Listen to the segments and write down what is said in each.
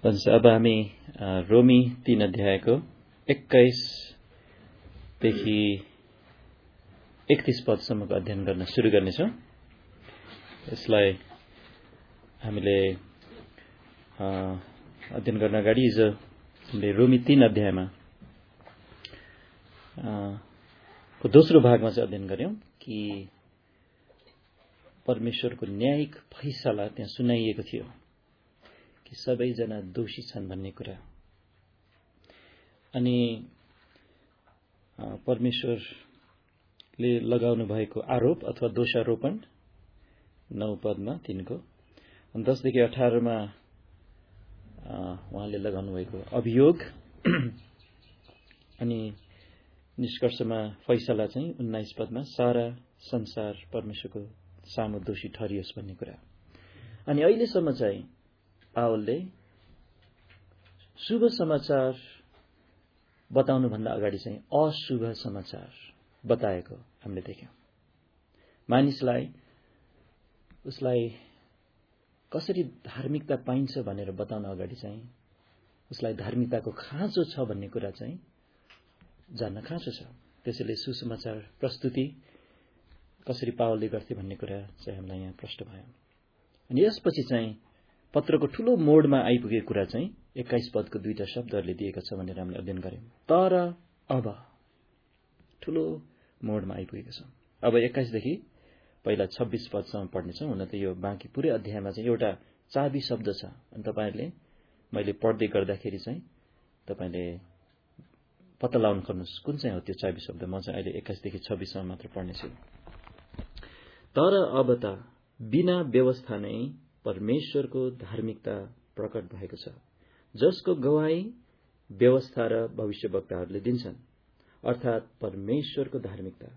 अब हामी रोमी 3 अध्यायको 21 देखि 31 पदसम्मको अध्ययन गर्न सुरु गर्नेछौँ। यसलाई हामीले अध्ययन गर्न अगाडि हिजो हामीले रोमी 3 अध्यायमा को दोस्रो भागमा चाहिँ अध्ययन गर्यौं कि परमेश्वरको न्यायिक फैसला त्यहाँ सुनाइएको थियो कि सबैजना दोषी छन् भन्ने कुरा। अनि परमेश्वरले लगाउनु भएको आरोप अथवा दोषारोपण 9 पदमा 3 को 10 देखि 18 मा उहाँले लगाउनु भएको अभियोग अनि निष्कर्षमा फैसला चाहिँ 19 पदमा सारा संसार परमेश्वरको सामु दोषी ठहरियोस् भन्ने कुरा। अनि अहिलेसम्म चाहिँ पावलले शुभ समाचार बताउनु भन्दा अगाडि चाहिँ अशुभ समाचार बताएको हामीले देख्यौं। मानिसलाई उसलाई कसरी धार्मिकता पाइन्छ भनेर बताउन अगाडि चाहिँ उसलाई धार्मिकताको खाँचो छ भन्ने कुरा चाहिँ जान्न खाँचो छ। त्यसैले सुसमाचार प्रस्तुति कसरी पावलले गर्थे भन्ने कुरा चाहिँ हामीलाई यहाँ प्रष्ट भयो। अनि यसपछि चाहिँ पत्रको ठूलो मोडमा आइपुगेको कुरा चाहिँ 21 पदको दुईटा शब्दहरूले दिएका छ भनेर हामीले अध्ययन गर्यौं। तर अब ठूलो मोडमा आइपुगेको छ। अब 21 देखि पहिला 26 पदसम्म पढ्नेछौँ। हुन त यो बाँकी पुरै अध्यायमा चाहिँ एउटा चाबी शब्द छ। अनि तपाईहरुले मैले पढ्दै गर्दाखेरि चाहिँ तपाईले पत्ता लगाउन खोज्नुस् कुन चाहिँ हो त्यो चाबी शब्द। म चाहिँ अहिले 21 देखि 26 सम्म मात्र पढ्नेछु। तर अब त बिना व्यवस्था नै परमेश्वरको धार्मिकता प्रकट भएको छ, जसको गवाही व्यवस्था र भविष्यवक्ताहरूले दिन्छन्, अर्थात परमेश्वरको धार्मिकता।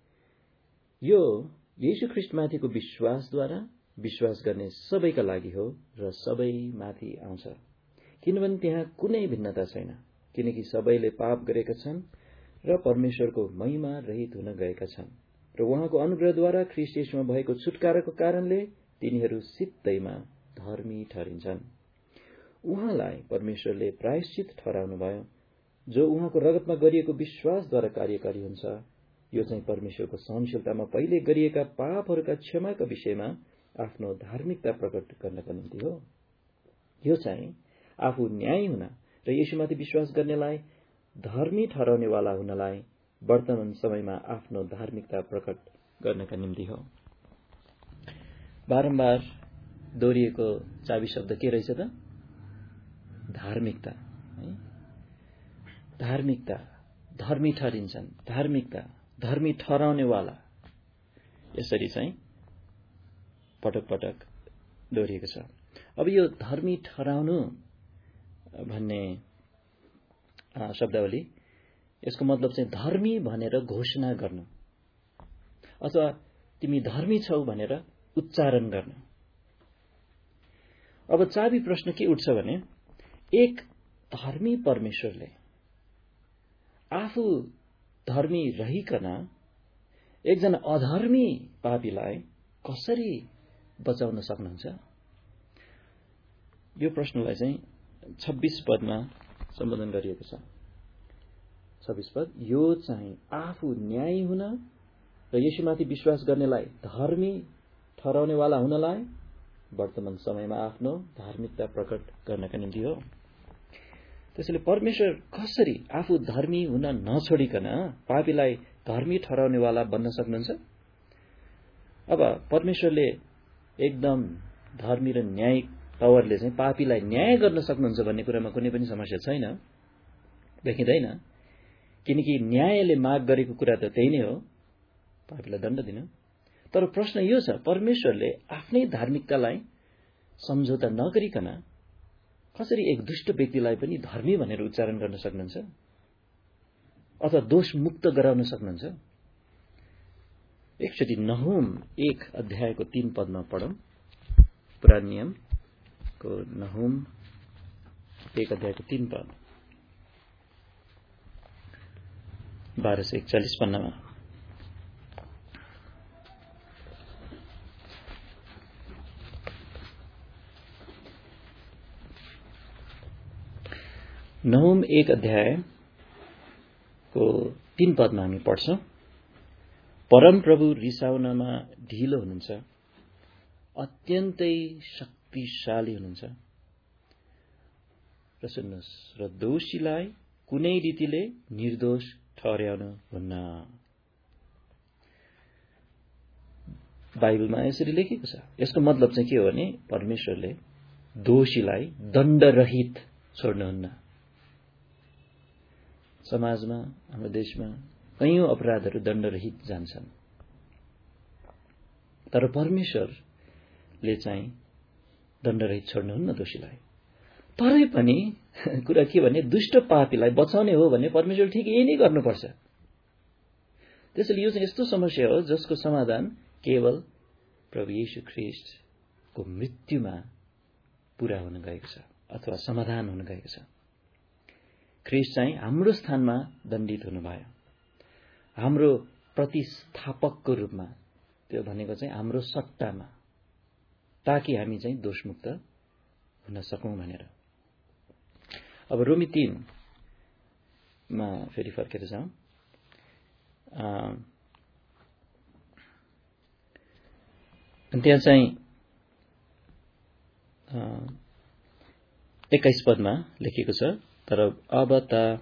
यो येशू ख्रीष्टमाथिको विश्वासद्वारा विश्वास गर्ने सबैका लागि हो र सबैमाथि आउँछ, किनभने त्यहाँ कुनै भिन्नता छैन, किनकि सबैले पाप गरेका छन् र परमेश्वरको महिमा रहित हुन गएका छन् र उहाँको अनुग्रहद्वारा ख्रीष्ट येशूमा भएको छुटकाराको कारणले तिनीहरू सित्तैमा धर्मी ठहरिन्छन्। उहाँलाई परमेश्वरले प्रायश्चित ठहराउनु भयो, जो उहाँको रगतमा गरिएको विश्वासद्वारा कार्यकारी हुन्छ। यो चाहिँ परमेश्वरको सहनशीलतामा पहिले गरिएका पापहरूका क्षमाका विषयमा आफ्नो धार्मिकता प्रकट गर्नका निम्ति हो। यो चाहिँ आफू न्यायी हुन र येशूमाथि विश्वास गर्नेलाई धर्मी ठहराउनेवाला हुनलाई वर्तमान समयमा आफ्नो धार्मिकता प्रकट गर्नका निम्ति हो। बारम्बार दोहोरिएको चाबी शब्द के रहेछ त? धार्मिकता। धार्मिकता, धर्मी ठहरिन्छन्, धार्मिकता, धर्मी ठहराउनेवाला, यसरी चाहिँ पटक पटक दोहोरिएको छ। अब यो धर्मी ठहराउनु भन्ने शब्दावली, यसको मतलब चाहिँ धर्मी भनेर घोषणा गर्नु अथवा तिमी धर्मी छौ भनेर उच्चारण गर्न। अब चाबी प्रश्न के उठ्छ भने एक धर्मी परमेश्वरले आफू धर्मी रहिकन एकजना अधर्मी पापीलाई कसरी बचाउन सक्नुहुन्छ? यो प्रश्नलाई चाहिँ 26 पदमा सम्बोधन गरिएको छ। 26 पद, यो चाहिँ आफू न्यायी हुन र येशूमाथि विश्वास गर्नेलाई धर्मी ठहराउनेवाला हुनलाई वर्तमान समयमा आफ्नो धार्मिकता प्रकट गर्नका निम्ति हो। त्यसैले परमेश्वर कसरी आफू धर्मी हुन नछोडिकन पापीलाई धर्मी ठहराउनेवाला बन्न सक्नुहुन्छ? अब परमेश्वरले एकदम धर्मी र न्यायिक तवरले चाहिँ पापीलाई न्याय गर्न सक्नुहुन्छ भन्ने कुरामा कुनै पनि समस्या छैन, देखिँदैन। किनकि न्यायले माग गरेको कुरा त त्यही नै हो, पापीलाई दण्ड दिन। तर प्रश्न यो छ, परमेश्वरले आफ्नै धार्मिकतालाई सम्झौता नगरिकन कसरी एक दुष्ट व्यक्तिलाई पनि धर्मी भनेर उच्चारण गर्न सक्नुहुन्छ अथवा दोष मुक्त गराउन सक्नुहुन्छ? एकचोटि नहुम 1 अध्यायको 3 पदमा पढौं। पुरानो नियमको नहुम 1 अध्यायको 3 पद, 1241 पन्नामा। नहुम 1 अध्यायको 3 पदमा हामी पढ्छौं। परमप्रभु रिसाउनमा ढिलो हुनुहुन्छ, अत्यन्तै शक्तिशाली हुनुहुन्छ र सुन्नुहोस्, र दोषीलाई कुनै रीतिले निर्दोष ठहर्याउनु हुन्न। बाइबलमा यसरी लेखेको छ। यसको मतलब चाहिँ के हो भने परमेश्वरले दोषीलाई दण्डरहित छोड्नुहुन्न। समाजमा, हाम्रो देशमा कैयौं अपराधहरू दण्डरहित जान्छन्, तर परमेश्वरले चाहिँ दण्डरहित छोड्नुहुन्न दोषीलाई। तरै पनि कुरा के भने दुष्ट पापीलाई बचाउने हो भने परमेश्वर ठिक यही नै गर्नुपर्छ। त्यसैले यो चाहिँ यस्तो समस्या हो जसको समाधान केवल प्रभु येशू ख्रीष्टको मृत्युमा पूरा हुन गएको छ अथवा समाधान हुन गएको छ। ख्रीष्ट चाहिँ हाम्रो स्थानमा दण्डित हुनुभयो, हाम्रो प्रतिस्थापकको रूपमा, त्यो भनेको चाहिँ हाम्रो सट्टामा, ताकि हामी चाहिँ दोषमुक्त हुन सकौं भनेर। अब रोमी 3 मा फेरि फर्केर जाउँ। त्यहाँ चाहिँ 21 पदमा लेखेको छ, तर अब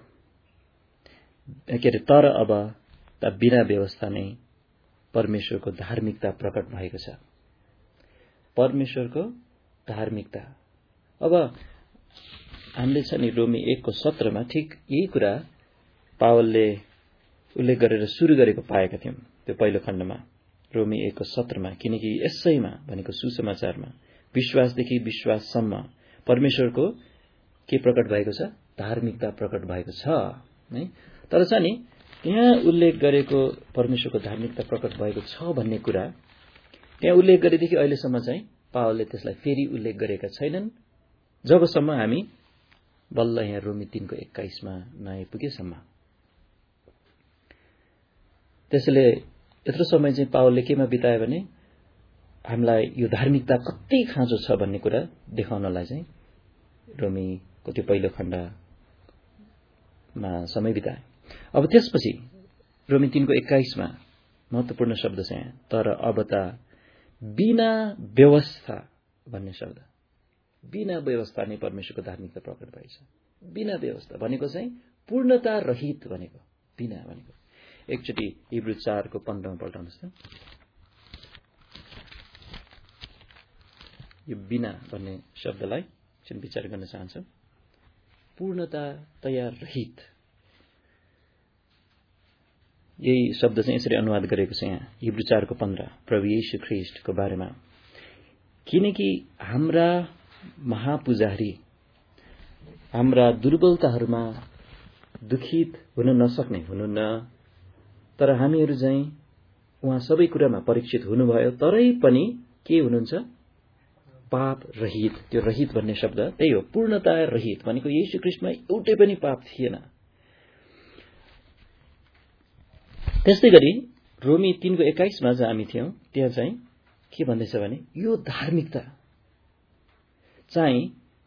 त बिना व्यवस्था नै परमेश्वरको धार्मिकता प्रकट भएको छ। परमेश्वरको धार्मिकता। अब हामीले छ नि रोमी 1 को 17 मा ठिक यही कुरा पावलले उल्लेख गरेर सुरु गरेको पाएका थियौं। त्यो पहिलो खण्डमा रोमी 1 को 17 मा, किनकि यसैमा भनेको सुसमाचारमा विश्वासदेखि विश्वाससम्म परमेश्वरको के प्रकट भएको छ? धार्मिकता प्रकट भएको छ है। तर छ नि यहाँ उल्लेख गरेको परमेश्वरको धार्मिकता प्रकट भएको छ भन्ने कुरा त्यहाँ उल्लेख गरेदेखि अहिलेसम्म चाहिँ पावलले त्यसलाई फेरि उल्लेख गरेका छैनन्, जबसम्म हामी बल्ल यहाँ रोमी 3 को 21 मा नआइपुगेसम्म। त्यसैले यत्रो समय चाहिँ पावलले केमा बितायो भने हामीलाई यो धार्मिकता कति खाँचो छ भन्ने कुरा देखाउनलाई चाहिँ रोमीको त्यो पहिलो खण्डमा समय बिताए। अब त्यसपछि रोमी 3 को 21 मा महत्वपूर्ण शब्द छ यहाँ, तर अब त बिना व्यवस्था भन्ने शब्द। बिना व्यवस्था नै परमेश्वरको धार्मिकता प्रकट भएछ। बिना व्यवस्था भनेको चाहिँ पूर्णता रहित भनेको, बिना भनेको। एकचोटि हिब्रू 4 को 15 मा पल्टाउनुहोस् त। यो बिना भन्ने शब्दलाई चाहिँ विचार गर्न चाहन्छु। पूर्णताया रहित, यही शब्द चाहिँ यसरी अनुवाद गरेको छ यहाँ हिब्रू 4 को 15 प्रभु येशू ख्रीष्टको बारेमा। किनकि हाम्रा महापुजारी हाम्रा दुर्बलताहरूमा दुखित हुन नसक्ने हुनुहुन्न, तर हामीहरू चाहिँ उहाँ सबै कुरामा परीक्षित हुनुभयो, तरै पनि के हुनुहुन्छ? पाप रहित। त्यो रहित भन्ने शब्द त्यही हो, पूर्णता रहित भनेको येशू ख्रीष्टमा एउटै पनि पाप थिएन। त्यस्तै गरी रोमी 3 को 21 मा जहाँ हामी थियौं त्यहाँ चाहिँ के भन्दैछ भने यो धार्मिकता चाहिँ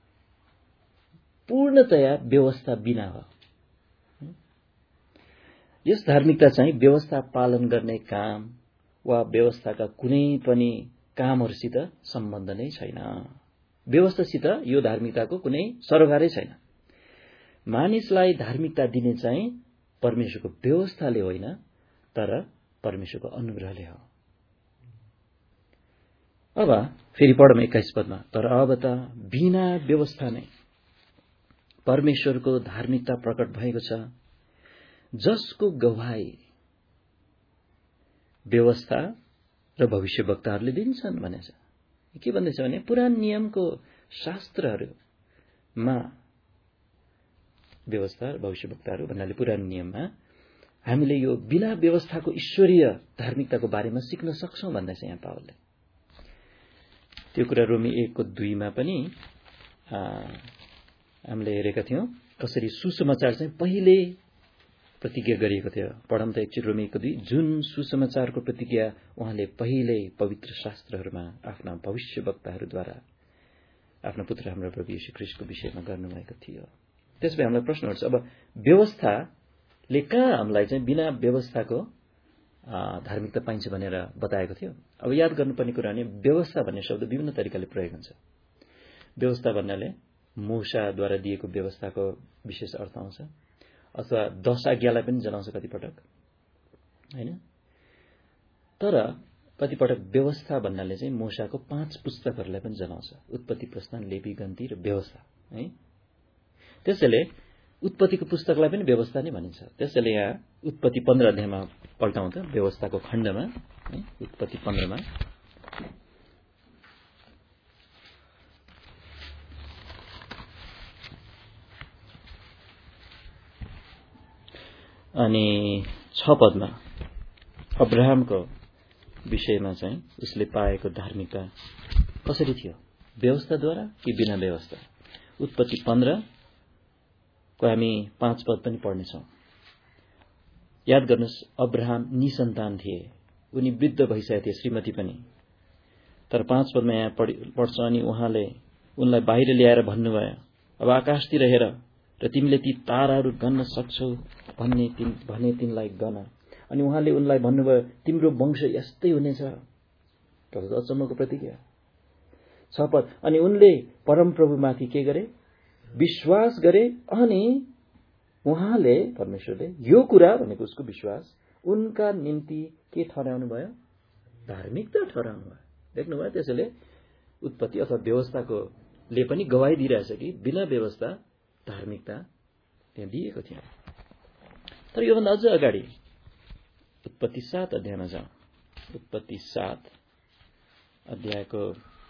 पूर्णतया व्यवस्था बिना हो। यस धार्मिकता चाहिँ व्यवस्था पालन गर्ने काम वा व्यवस्थाका कुनै पनि कामहरूसित सम्बन्ध नै छैन। व्यवस्थासित यो धार्मिकताको कुनै सरोकारै छैन। मानिसलाई धार्मिकता दिने चाहिँ परमेश्वरको व्यवस्थाले होइन, तर परमेश्वरको अनुग्रहले हो। अब फेरि पढौँ 21 पदमा, तर अब त बिना व्यवस्था नै परमेश्वरको धार्मिकता प्रकट भएको छ, जसको गवाही व्यवस्था र भविष्यवक्ताहरूले दिन्छन् भनेछ। के भन्दैछ भने पुरानो नियमको शास्त्रहरूमा व्यवस्था र भविष्यवक्ताहरू भन्नाले पुरानो नियममा हामीले यो बिना व्यवस्थाको ईश्वरीय धार्मिकताको बारेमा सिक्न सक्छौं भन्दैछ यहाँ पावलले। त्यो कुरा रोमी 1 को 2 मा पनि हामीले हेरेका थियौं, कसरी सुसमाचार चाहिँ पहिले प्रतिज्ञा गरिएको थियो। पढौँ त एकचोटि रोमी 1 को 2। जुन सुसमाचारको प्रतिज्ञा उहाँले पहिले पवित्र शास्त्रहरूमा आफ्ना भविष्यवक्ताहरूद्वारा आफ्ना पुत्र हाम्रो प्रभु येशू ख्रीष्टको विषयमा गर्नुभएको थियो। त्यसपछि हामीलाई प्रश्न उठ्छ, अब व्यवस्थाले कहाँ हामीलाई चाहिँ बिना व्यवस्थाको धार्मिकता पाइन्छ भनेर बताएको थियो। अब याद गर्नुपर्ने कुरा भने व्यवस्था भन्ने शब्द विभिन्न तरिकाले प्रयोग हुन्छ। व्यवस्था भन्नाले मूसाद्वारा दिएको व्यवस्थाको विशेष अर्थ आउँछ, अथवा 10 आज्ञालाई पनि जनाउँछ कतिपटक, होइन। तर कतिपटक व्यवस्था भन्नाले चाहिँ मूसाको 5 पुस्तकहरूलाई पनि जनाउँछ, उत्पत्ति, प्रस्थान, लेवी, गन्ती र व्यवस्था, है। त्यसैले उत्पत्तिको पुस्तकलाई पनि व्यवस्था नै भनिन्छ। त्यसैले यहाँ उत्पत्ति 15 अध्यायमा पल्टाउँ त, व्यवस्थाको खण्डमा, है, उत्पत्ति 15 मा अनि 6 पदमा अब्राहमको विषयमा चाहिँ उसले पाएको धार्मिकता कसरी थियो, व्यवस्थाद्वारा कि बिना व्यवस्था। उत्पत्ति 15 को हामी 5 पद पनि पढ्नेछौँ। याद गर्नुहोस्, अब्राहम निसन्तान थिए, उनी वृद्ध भइसकेका थिए, श्रीमती पनि। तर 5 पदमा यहाँ पढ्छ, अनि उहाँले उनलाई बाहिर ल्याएर भन्नुभयो, अब आकाशतिर हेर र तिमीले ती ताराहरू गन्न सक्छौ भने तिनलाई गन। अनि उहाँले उनलाई भन्नुभयो, तिम्रो वंश यस्तै हुनेछ। कस्तो अचम्मको प्रतिज्ञा। 6 पद, अनि उनले परमप्रभुमाथि के गरे, विश्वास गरे, अनि उहाँले, परमेश्वरले यो कुरा भनेको उसको विश्वास, उनका निम्ति के ठहराउनु भयो, धार्मिकता ठहराउनु भयो। देख्नुभयो, त्यसैले उत्पत्ति अथवा व्यवस्थाको ले पनि गवाही दिइरहेछ कि बिना व्यवस्था धार्मिकता त्यहाँ दिएको थियो। तर योभन्दा अझ अगाडि उत्पत्ति 7 अध्यायमा जाउँ। उत्पत्ति 7 अध्यायको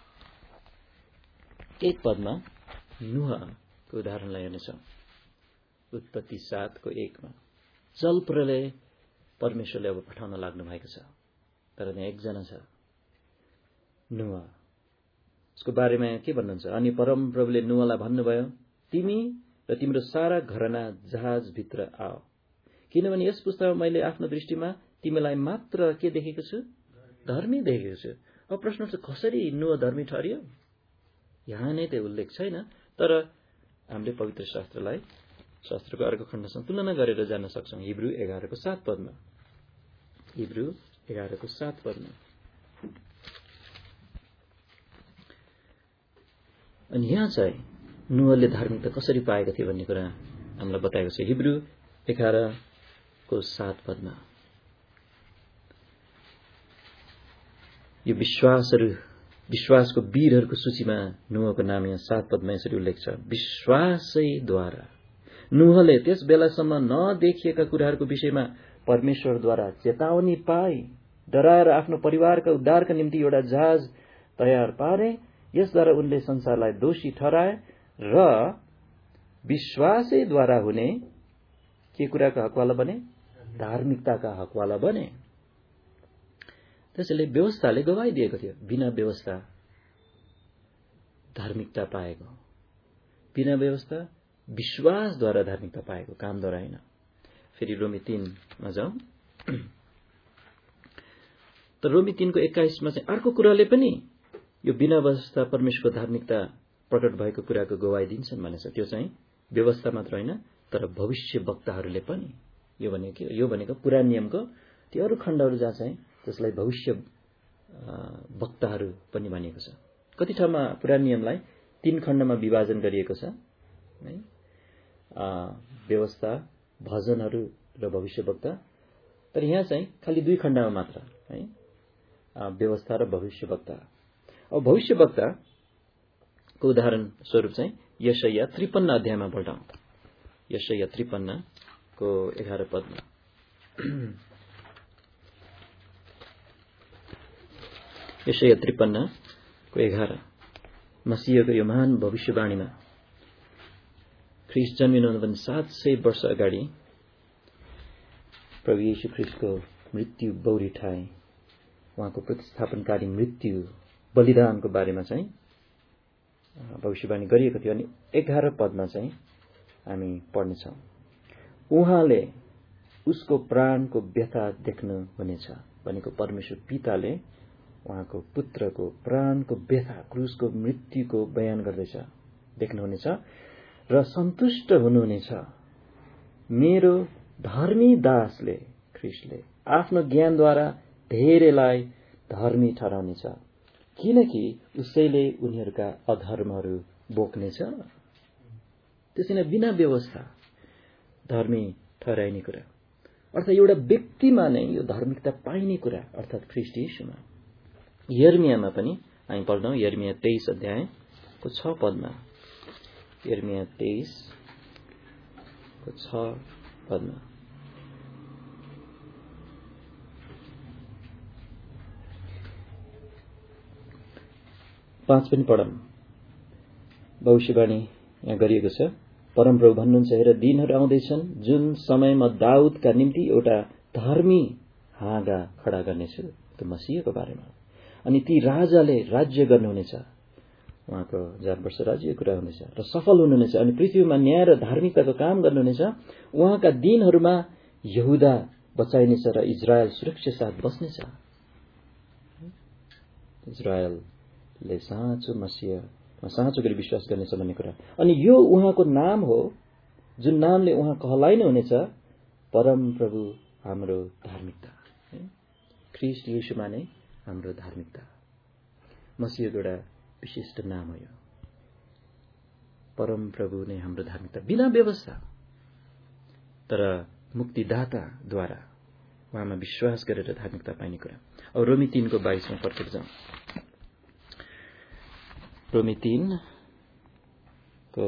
1 पदमा नुहको उदाहरणलाई हेर्नेछौँ। उत्पत्ति 7 को 1 मा जल प्रलय परमेश्वरले अब पठाउन लाग्नु भएको छ। तर त्यहाँ एकजना छ, नुह। उसको बारेमा के भन्नुहुन्छ, अनि परमप्रभुले नुहलाई भन्नुभयो, तिमी र तिम्रो सारा घरना जहाजभित्र आओ, किनभने यस पुस्तामा मैले आफ्नो दृष्टिमा तिमीलाई मात्र के देखेको छु, धर्मी देखेको छु। अब प्रश्न छ, कसरी नुह धर्मी ठहरियो? यहाँ नै त्यो उल्लेख छैन, तर हामीले पवित्र शास्त्रलाई शास्त्रको अर्को खण्डसँग तुलना गरेर जान्न सक्छौँ। हिब्रू 11 को 7 पदमा, हिब्रू 11 को 7 पदमा। अनि यहाँ चाहिँ नुहले धार्मिकता कसरी पाएको थियो भन्ने कुरा हामीलाई बताएको छ। हिब्रू 11 को 7 पदमा यो विश्वासको वीरहरूको सूचीमा नुहको नाम यहाँ 7 पदमा यसरी उल्लेख छ, विश्वासैद्वारा नुहले त्यस बेलासम्म नदेखिएका कुराहरूको विषयमा परमेश्वरद्वारा चेतावनी पाए, डराएर आफ्नो परिवारका उद्धारका निम्ति एउटा जहाज तयार पारे। यसद्वारा उनले संसारलाई दोषी ठहराए र विश्वासैद्वारा हुने के कुराका हकवाला बने, धार्मिकताका हकवाला बने। त्यसैले व्यवस्थाले गवाही दिएको थियो, बिना व्यवस्था धार्मिकता पाएको, बिना व्यवस्था विश्वासद्वारा धार्मिकता पाएको, कामद्वारा होइन। फेरि रोमी 3 मा जाउँ। तर रोमी 3 को 21 मा चाहिँ अर्को कुराले पनि यो बिना व्यवस्था परमेश्वरको धार्मिकता प्रकट भएको कुराको गवाही दिन्छन् भनेछ। त्यो चाहिँ व्यवस्था मात्र होइन, तर भविष्य वक्ताहरूले पनि। यो भनेको पुरानो नियमको त्यो अरू खण्डहरू जहाँ चाहिँ त्यसलाई भविष्य वक्ताहरू पनि भनिएको छ। कति ठाउँमा पुरानो नियमलाई 3 खण्डमा विभाजन गरिएको छ, है, व्यवस्था, भजनहरू र भविष्य वक्ता। तर यहाँ चाहिँ खालि 2 खण्डमा मात्र, है, व्यवस्था र भविष्य वक्ता। अब भविष्य वक्ताको उदाहरण स्वरूप चाहिँ यशाया 53 अध्यायमा पल्टाउँ। यशाया 53 को 11 पदमा यशाया 53 को 11 मसीहको यो महान भविष्यवाणीमा ख्रीष्ट जन्मिनुभन्दा 700 वर्ष अगाडि प्रभु येशू ख्रीष्टको मृत्यु बौरी ठाए, उहाँको प्रतिस्थापनकारी मृत्यु बलिदानको बारेमा चाहिँ भविष्यवाणी गरिएको थियो। अनि 11 पदमा चाहिँ हामी पढ्नेछौँ, उहाँले उसको प्राणको व्यथा देख्नु हुनेछ भनेको परमेश्वर पिताले उहाँको पुत्रको प्राणको व्यथा, क्रुसको मृत्युको बयान गर्दैछ, देख्नुहुनेछ। र सन्तुष्ट हुनुहुनेछ। मेरो धर्मी दासले ख्रीष्टले आफ्नो ज्ञानद्वारा धेरैलाई धर्मी ठहराउनेछ, किनकि उसैले उनीहरूका अधर्महरू बोक्नेछ। त्यसैले बिना व्यवस्था धर्मी ठहराइने कुरा अर्थात् एउटा व्यक्तिमा नै यो धार्मिकता पाइने कुरा अर्थात् ख्रीष्ट येशूमा। यर्मियामा पनि हामी पढ्छौं, यर्मिया 23 अध्यायको 6 पदमा, यर्मिया 23 को 6 पदमा, पाँच पनि पढौं। भविष्यवाणी यहाँ गरिएको छ। परमप्रभु भन्नुहुन्छ, हेर दिनहरू आउँदैछन् जुन समयमा दाउदका निम्ति एउटा धर्मी हाँगा खडा गर्नेछु, त्यो मसीहको बारेमा। अनि ती राजाले राज्य गर्नुहुनेछ, उहाँको 1000 वर्ष राज्य कुरा हुनेछ र सफल हुनुहुनेछ। अनि पृथ्वीमा न्याय र धार्मिकताको काम गर्नुहुनेछ। उहाँका दिनहरूमा यहुदा बचाइनेछ र इजरायल सुरक्षा साथ बस्नेछ। इजरायलले साँचो मसीहमा साँचो गरी विश्वास गर्नेछ भन्ने कुरा। अनि यो उहाँको नाम हो जुन नामले उहाँ कहलाइनु हुनेछ, परमप्रभु हाम्रो धार्मिकता। ख्रीष्ट येशूमा नै हाम्रो धार्मिकता। मसीहको एउटा विशिष्ट नाम हो यो, परमप्रभु नै हाम्रो धार्मिकता, बिना व्यवस्था तर मुक्तिदाताद्वारा उहाँमा विश्वास गरेर धार्मिकता पाइने कुरा। अब रोमी 3 को 22 मा फर्केर जाउँ। रोमी 3 को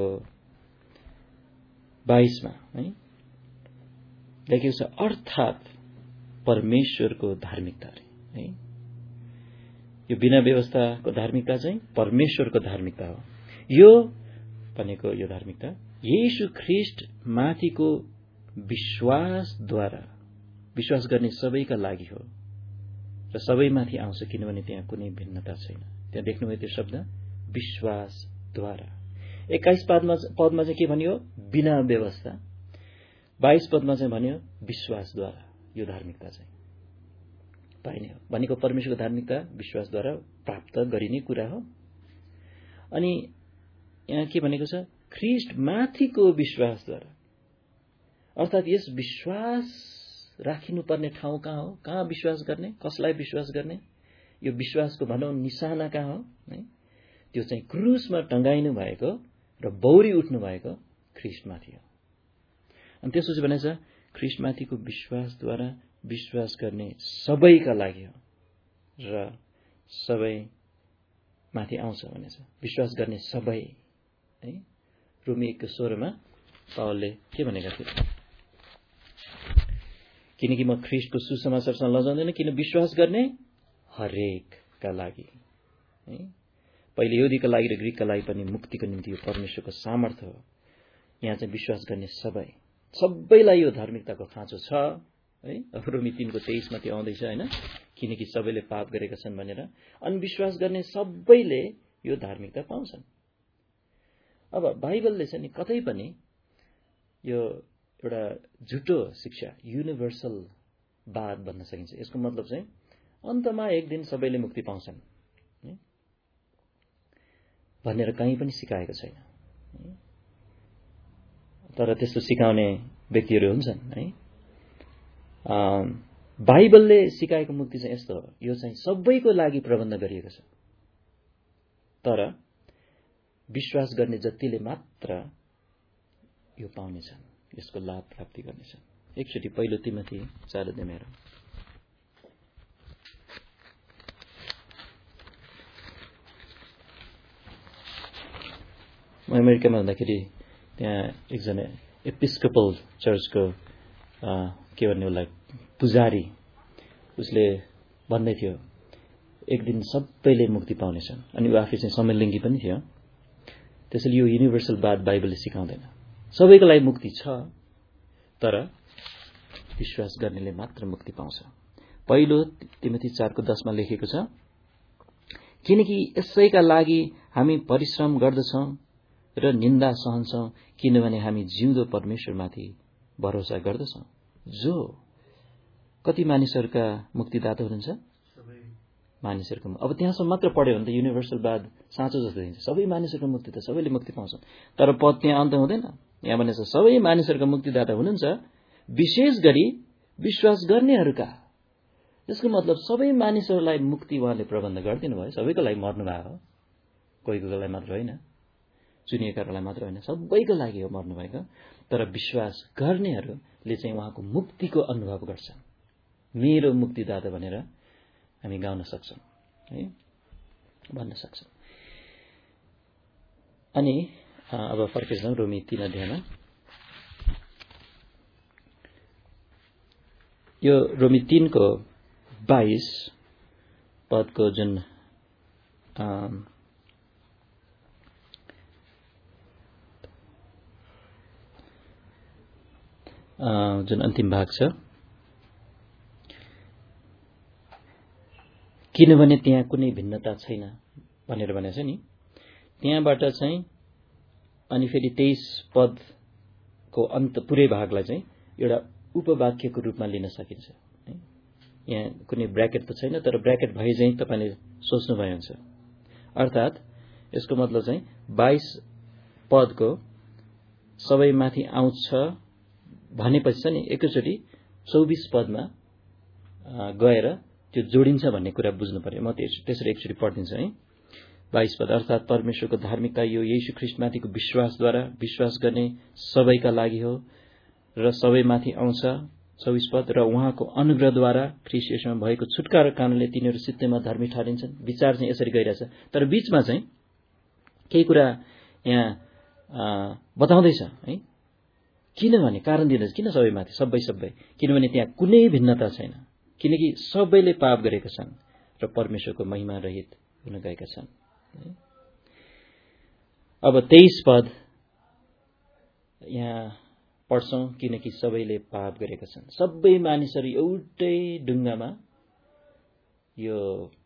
22 मा है लेखेको छ, अर्थात् परमेश्वरको धार्मिकता है। यो बिना व्यवस्थाको धार्मिकता चाहिँ परमेश्वरको धार्मिकता हो। यो भनेको यो धार्मिकता येशू ख्रीष्ट माथिको विश्वासद्वारा विश्वास गर्ने सबैका लागि हो र सबैमाथि आउँछ, किनभने त्यहाँ कुनै भिन्नता छैन। त्यहाँ देख्नुभयो त्यो शब्द विश्वासद्वारा। 21 पदमा चाहिँ के भन्यो? बिना व्यवस्था। 22 पदमा चाहिँ भन्यो विश्वासद्वारा। यो धार्मिकता चाहिँ पाइने हो भनेको परमेश्वरको धार्मिकता विश्वासद्वारा प्राप्त गरिने कुरा हो। अनि यहाँ के भनेको छ? ख्रीष्ट माथिको विश्वासद्वारा, अर्थात् यस विश्वास राखिनुपर्ने ठाउँ कहाँ हो? कहाँ विश्वास गर्ने? कसलाई विश्वास गर्ने? यो विश्वासको भनौँ निशाना कहाँ हो है? त्यो चाहिँ क्रुसमा टंगाइनु भएको र बौरी उठ्नु भएको ख्रीष्टमाथि हो। अनि त्यसपछि भनेछ ख्रीष्टमाथिको विश्वासद्वारा विश्वास गर्ने सबैका लागि हो र सबै माथि आउँछ भनेछ। विश्वास गर्ने सबै है। रोमी 1 को 16 मा पावलले के भनेका थिए? किनकि म ख्रीष्टको सुसमाचारसँग लजाउँदैन, किन विश्वास गर्ने हरेकका लागि है। पहिले यहुदीका लागि र ग्रीकका लागि पनि मुक्तिको निम्ति यो परमेश्वरको सामर्थ्य हो। यहाँ चाहिँ विश्वास गर्ने सबैलाई यो धार्मिकताको खाँचो छ है। अब रोमी 3 को 23 मा त्यो आउँदैछ हैन, किनकि सबैले पाप गरेका छन् भनेर। अनि विश्वास गर्ने सबैले यो धार्मिकता पाउँछन्। अब बाइबलले चाहिँ कतै पनि यो एउटा झुटो शिक्षा युनिभर्सल वाद भन्न सकिन्छ। यसको मतलब चाहिँ अन्तमा एक दिन सबैले मुक्ति पाउँछन् भनेर कहीँ पनि सिकाएको छैन। तर त्यस्तो सिकाउने व्यक्तिहरू हुन्छन् है। बाइबलले सिकाएको मुक्ति चाहिँ यस्तो हो, यो चाहिँ सबैको लागि प्रबन्ध गरिएको छ। तर विश्वास गर्ने जतिले मात्र यो पाउनेछन्, यसको लाभ प्राप्ति गर्नेछन्। एकचोटि पहिलो तिमोथी 4 अध्यायमा हेरौँ। म अमेरिकामा हुँदाखेरि त्यहाँ एकजना एपिस्कोपल चर्चको के भन्ने होला पुजारी, उसले भन्दै थियो एक दिन सबैले मुक्ति पाउनेछन्। अनि ऊ आफै चाहिँ समलिङ्गी पनि थियो। त्यसैले यो युनिभर्सलवाद बाइबलले सिकाउँदैन। सबैको लागि मुक्ति छ, तर विश्वास गर्नेले मात्र मुक्ति पाउँछ। पहिलो तिमोथी 4 को 10 मा लेखेको छ, किनकि यसैका लागि हामी परिश्रम गर्दछौं र निन्दा सहन्छौं, किनभने हामी जिउँदो परमेश्वरमाथि भरोसा गर्दछौं, जो कति मानिसहरूका मुक्तिदाता हुनुहुन्छ? मानिसहरूको। अब त्यहाँसम्म मात्र पढ्यो भने त युनिभर्सलवाद साँचो जस्तो दिन्छ, सबै मानिसहरूको मुक्ति त सबैले मुक्ति पाउँछन्। तर पद त्यहाँ अन्त हुँदैन। यहाँ भनेछ सबै मानिसहरूको मुक्तिदाता हुनुहुन्छ, विशेष गरी विश्वास गर्नेहरूका। यसको मतलब सबै मानिसहरूलाई मुक्ति उहाँले प्रबन्ध गरिदिनु भयो। सबैको लागि मर्नु भएको हो, कोही कोहीलाई मात्र होइन, चुनिएकाहरूलाई मात्र होइन, सबैको लागि हो मर्नुभएको। तर विश्वास गर्नेहरूले चाहिँ उहाँको मुक्तिको अनुभव गर्छन्। मेरो मुक्तिदाता भनेर हामी गाउन सक्छौँ है, भन्न सक्छौँ। अनि अब फर्केर जाउँ रोमी 3 अध्यायमा। यो रोमी 3 को 22 पदको जुन अन्तिम भाग छ, किनभने त्यहाँ कुनै भिन्नता छैन भनेर भनेछ नि, त्यहाँबाट चाहिँ अनि फेरि 23 पदको अन्त पुरै भागलाई चाहिँ एउटा उपवाक्यको रूपमा लिन सकिन्छ। यहाँ कुनै ब्र्याकेट त छैन, तर ब्र्याकेट भए चाहिँ तपाईले सोच्नु भयो हुन्छ। अर्थात् यसको मतलब चाहिँ 22 पदको सबै माथि आउँछ भनेपछि चाहिँ एकैचोटि 24 पदमा गएर त्यो जोडिन्छ भन्ने कुरा बुझ्नु पर्यो। म त्यसरी एकचोटि पढिदिन्छु है। 22 पद, अर्थात् परमेश्वरको धार्मिकता यो येशू ख्रीष्टमाथिको विश्वासद्वारा विश्वास गर्ने सबैका लागि हो र सबैमाथि आउँछ। 24 पद, र उहाँको अनुग्रहद्वारा ख्रीष्ट येशूमा भएको छुटकारा कारणले तिनीहरू सित्तैमा धर्मी ठहरिन्छन्। विचार चाहिँ यसरी गइरहेछ, तर बीचमा चाहिँ केही कुरा यहाँ बताउँदैछ है। किनभने कारण दिँदैछ, किन सबैमाथि सबै, किनभने त्यहाँ कुनै भिन्नता छैन, किनकि सबैले पाप गरेका छन् र परमेश्वरको महिमा रहित हुन गएका छन्। अब 23 पद यहाँ पढ्छौं, किनकि सबैले पाप गरेका छन्। सबै मानिसहरू एउटै ढुङ्गामा यो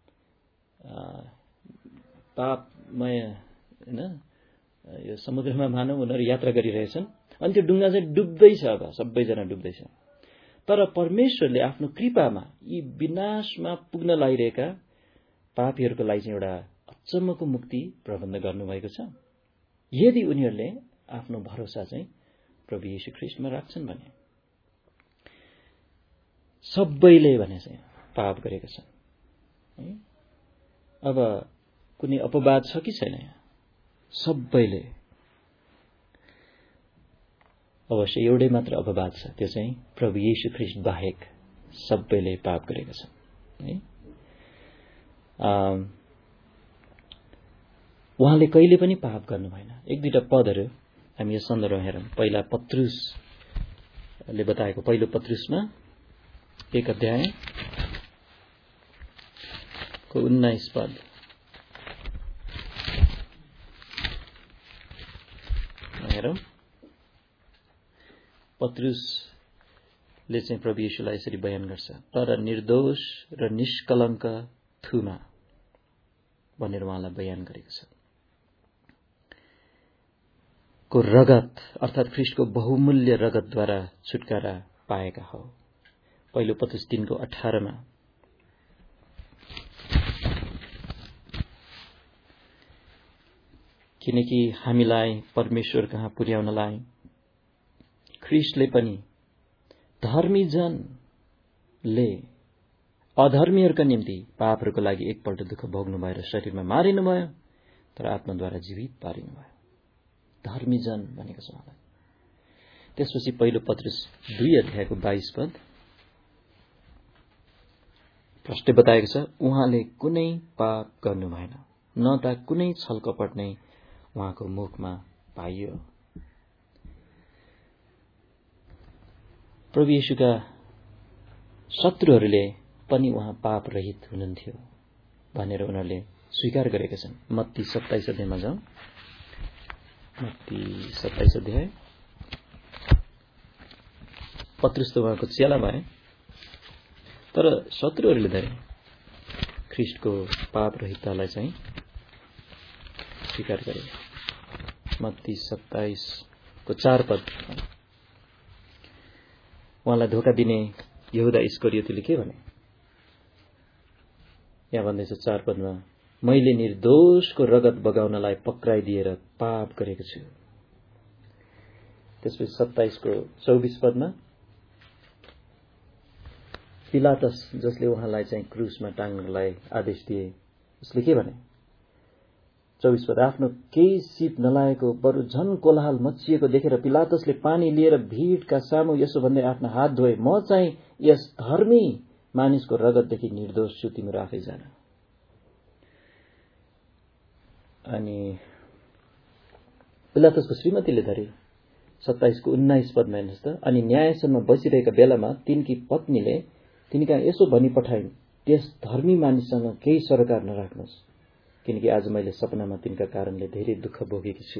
पापमय हैन यो समुद्रमा मानव उनीहरू यात्रा गरिरहेछन्, अनि त्यो ढुङ्गा चाहिँ डुब्दैछ। अब सबैजना डुब्दैछ, तर परमेश्वरले आफ्नो कृपामा यी विनाशमा पुग्न लागिरहेका पापीहरूको लागि चाहिँ एउटा अचम्मको मुक्ति प्रबन्ध गर्नुभएको छ, यदि उनीहरूले आफ्नो भरोसा चाहिँ प्रभु येशू ख्रीष्टमा राख्छन् भने। सबैले भने चाहिँ पाप गरेका छन्। अब कुनै अपवाद छ कि छैन? सबैले। अवश्य एउटै मात्र अपवाद छ, त्यो चाहिँ प्रभु येशू ख्रीष्ट बाहेक सबैले पाप गरेका छन् है। उहाँले कहिले पनि पाप गर्नु भएन। एक दुईटा पदहरू हामी यो सन्दर्भमा हेरौँ। पहिला पत्रुसले बताएको, पहिलो पत्रुसमा 1 अध्यायको 19 पद। हेरौँ, पत्रुसले चाहिँ प्रभु येशूलाई यसरी बयान गर्छ, तर निर्दोष र निष्कलङ्क थुमा भनेर उहाँलाई बयान गरेको छ। को रगत अर्थात् ख्रीष्टको बहुमूल्य रगतद्वारा छुटकारा पाएका हो। पहिलो पत्रुस 3 को 18 मा। किनकि हामीलाई परमेश्वर कहाँ पुर्याउनलाई ख्रीष्टले पनि धर्मीजनले अधर्मीहरूका निम्ति पापहरूको लागि एकपल्ट दुःख भोग्नु भएर शरीरमा मारिनु भयो, तर आत्माद्वारा जीवित पारिनु भयो। धर्मीजन भनेको छ उहाँलाई। त्यसपछि पहिलो पत्रुस 2 अध्यायको 22 पद प्रष्टै बताएको छ, उहाँले कुनै पाप गर्नु भएन, न त कुनै छलकपट नै उहाँको मुखमा पाइयो। प्रभु येशूका शत्रुहरूले पनि उहाँ पाप रहित हुनुहुन्थ्यो भनेर उनीहरूले स्वीकार गरेका छन्। मत्ती 27 अध्यायमा जाउँ। मत्ती 27 अध्याय। पत्रुस त उहाँको चेला भए, तर शत्रुहरूले धरे ख्रीष्टको पाप रहिततालाई चाहिँ स्वीकार गरे। मत्ती 27 को 4 पद। उहाँलाई धोका दिने यहुदा इस्करियोतीले के भने? यहाँ भन्दैछ 4 पदमा, मैले निर्दोषको रगत बगाउनलाई पक्राइदिएर पाप गरेको छु। त्यसपछि 27 को 24 पदमा पिलातस जसले उहाँलाई चाहिँ क्रुसमा टाङ्नलाई आदेश दिए, उसले के भने? 24 पद, आफ्नो केही सिप नलागेको बरु झन कोलाहल मचिएको देखेर पिलातसले पानी लिएर भीडका सामु यसो भन्दै आफ्नो हात धोए, म चाहिँ यस धर्मी मानिसको रगतदेखि निर्दोष छु, तिम्रो आफै जान। अनि पिलातसको श्रीमतीले धरे 27 को 19 पदमा हेर्नुहोस् त, अनि न्यायसम्म बसिरहेका बेलामा तिनकी पत्नीले तिनका यसो भनी पठाइन्, त्यस धर्मी मानिससँग केही सरोकार नराख्नुहोस्, किनकि आज मैले सपनामा तिनका कारणले धेरै दुःख भोगेकी छु।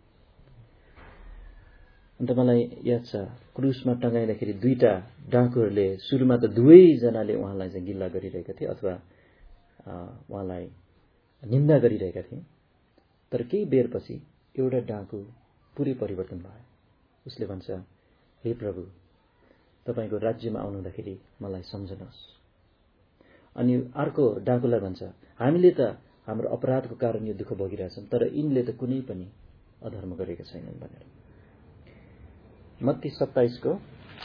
अन्त मलाई याद छ, क्रुसमा टंगाइँदाखेरि दुईटा डाकुहरूले सुरुमा त दुवैजनाले उहाँलाई चाहिँ गिल्ला गरिरहेका थिए अथवा उहाँलाई निन्दा गरिरहेका थिए। तर केही बेरपछि एउटा डाकु पुरै परिवर्तन भयो। उसले भन्छ, हे प्रभु, तपाईको राज्यमा आउनुहुँदाखेरि मलाई सम्झनुहोस्। अनि अर्को डाकुलाई भन्छ, हामीले त हाम्रो अपराधको कारण यो दुःख भोगिरहेछौं, तर यिनले त कुनै पनि अधर्म गरेका छैनन् भनेर। मत्ती 27 को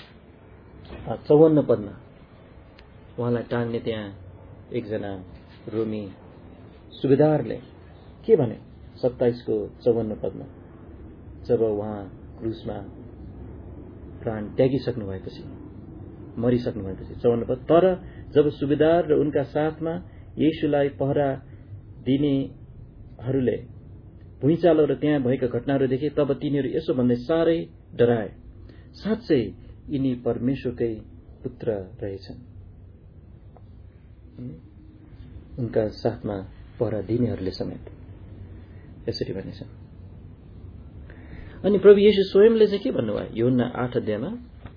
54 पदमा उहाँलाई टाङ्ने त्यहाँ एकजना रोमी सुबेदारले के भने? 27 को 54 पदमा, जब उहाँ क्रुसमा प्राण त्यागिसक्नु भएपछि, मरिसक्नु भएपछि 54 पद, तर जब सुबेदार र उनका साथमा येशूलाई पहरा दिनेहरूले भुइँचालो र त्यहाँ भएका घटनाहरू देखे, तब तिनीहरू यसो भन्दै साह्रै डराए, साँच्चै यिनी परमेश्वरकै पुत्र रहेछन्। उनका साथमा पहरा दिनेहरूले समेत यसरी भनेछन्। अनि प्रभु येशू स्वयंले चाहिँ के भन्नुभयो? यूहन्ना 8 अध्यायमा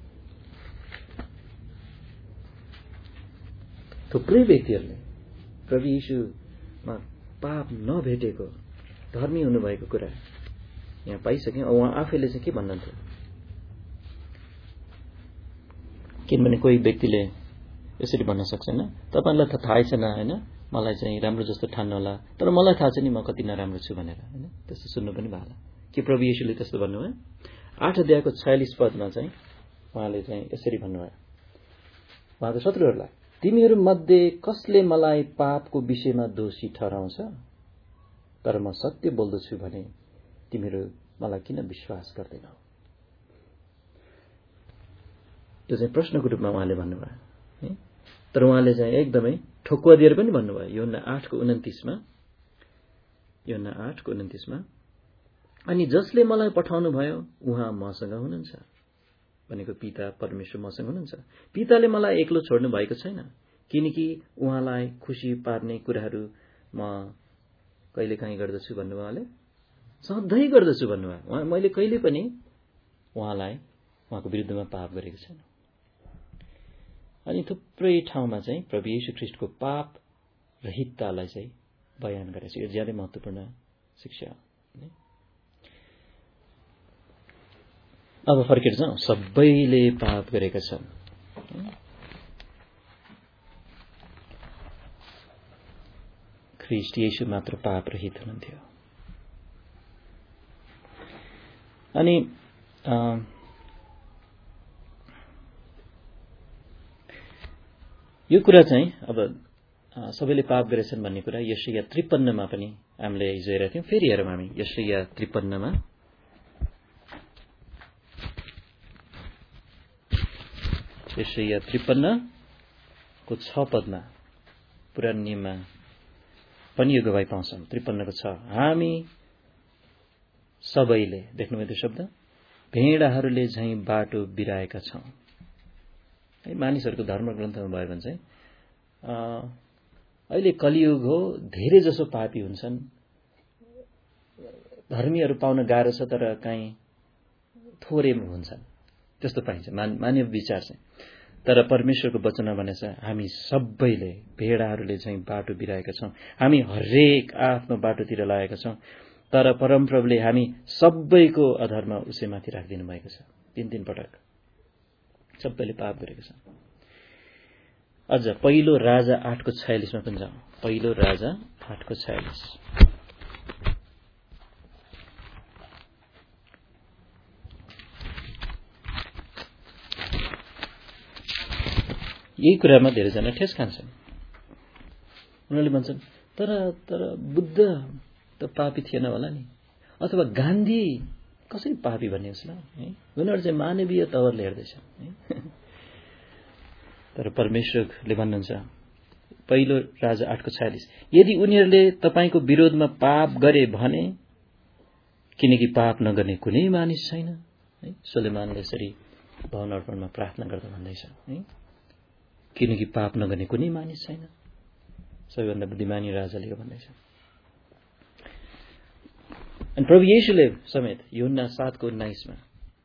थुप्रै व्यक्तिहरूले प्रभु येशूमा पाप नभेटेको, धर्मी हुनुभएको कुरा यहाँ पाइसक्यौं। उहाँ आफैले चाहिँ के भन्नुहुन्थ्यो? किनभने कोही व्यक्तिले यसरी भन्न सक्छन्, तपाईलाई त थाहै छैन हैन, मलाई चाहिँ राम्रो जस्तो ठान्नु होला, तर मलाई थाहा छ नि म कति नराम्रो छु भनेर, हैन? त्यस्तो सुन्नु पनि भएन। के प्रभु येशूले त्यस्तो भन्नुभयो? 8 अध्यायको 46 पदमा चाहिँ उहाँले चाहिँ यसरी भन्नुभयो उहाँको शत्रुहरूलाई, तिमीहरू मध्ये कसले मलाई पापको विषयमा दोषी ठहराउँछ? तर म सत्य बोल्दछु भने तिमीहरू मलाई किन विश्वास गर्दैनौ? यो चाहिँ प्रश्नको रूपमा उहाँले भन्नुभयो। तर उहाँले चाहिँ एकदमै ठोक्वा दिएर पनि भन्नुभयो। यूहन्ना 8 को 29 मा, अनि जसले मलाई पठाउनु भयो उहाँ मसँग हुनुहुन्छ, भनेको पिता परमेश्वर मसँग हुनुहुन्छ। पिताले मलाई एक्लो छोड्नु भएको छैन, किनकि उहाँलाई खुशी पार्ने कुराहरू म कहिले काहीँ गर्दछु भन्नुभयो। उहाँले सधैँ गर्दछु भन्नुभयो। मैले कहिले पनि उहाँलाई उहाँको विरुद्धमा पाप गरेको छैन। अनि थुप्रै ठाउँमा चाहिँ प्रभु येशू ख्रीष्टको पाप रहिततालाई चाहिँ बयान गरेछ। यो ज्यादै महत्त्वपूर्ण शिक्षा हो। अब फर्केर जाउँ। सबैले पाप गरेका छन्। ख्रीष्ट येशू मात्र पाप रहित हुनुहुन्थ्यो। अनि यो कुरा चाहिँ अब सबैले पाप गरेछन् भन्ने कुरा यशाया 53 मा पनि हामीले हिजो हेरेका थियौं। फेरि हेरौँ हामी यशाया 53 मा। यशाया 53 को 6 पदमा पुरानो नियममा पनि यो गवाही पाउँछौं। 53 को 6, हामी सबैले, देख्नुभयो त्यो शब्द, भेडाहरूले झैं बाटो बिराएका छौं। है, मानिसहरूको धर्म ग्रन्थमा भयो भने चाहिँ अहिले कलियुग हो, धेरै जसो पापी हुन्छन्, धर्मीहरू पाउन गाह्रो छ, तर कहीँ थोरै हुन्छन्, त्यस्तो पाइन्छ मानव विचार चाहिँ। तर परमेश्वरको वचनमा भनेछ हामी सबैले, भेडाहरूले चाहिँ बाटो बिराएका छौं, हामी हरेक आफ्नो बाटोतिर लागेका छौं, तर परमप्रभुले हामी सबैको अधर्म उसैमाथि राखिदिनु भएको छ। 3 पटक सबैले पाप गरेको छ। अझ पहिलो राजा 8:46 मा पनि जाउँ। पहिलो राजा 8:46। यही कुरामा धेरैजना ठेस खान्छन्। उनीहरूले भन्छन् तर बुद्ध त पापी थिएन होला नि, अथवा गान्धी कसरी पापी भन्ने उसलाई है। उनीहरू चाहिँ मानवीय तवरले हेर्दैछ है। तर परमेश्वरले भन्नुहुन्छ पहिलो राजा 8:46, यदि उनीहरूले तपाईको विरोधमा पाप गरे भने, किनकि पाप नगर्ने कुनै मानिस छैन है। सुलेमानले यसरी भवन अर्पणमा प्रार्थना गर्दा भन्दैछ है, किनकि पाप नगर्ने कुनै मानिस छैन। सबैभन्दा बुद्धिमानी राजाले यो भन्दैछ। अनि प्रभु येशूले समेत यूहन्ना 7:19 मा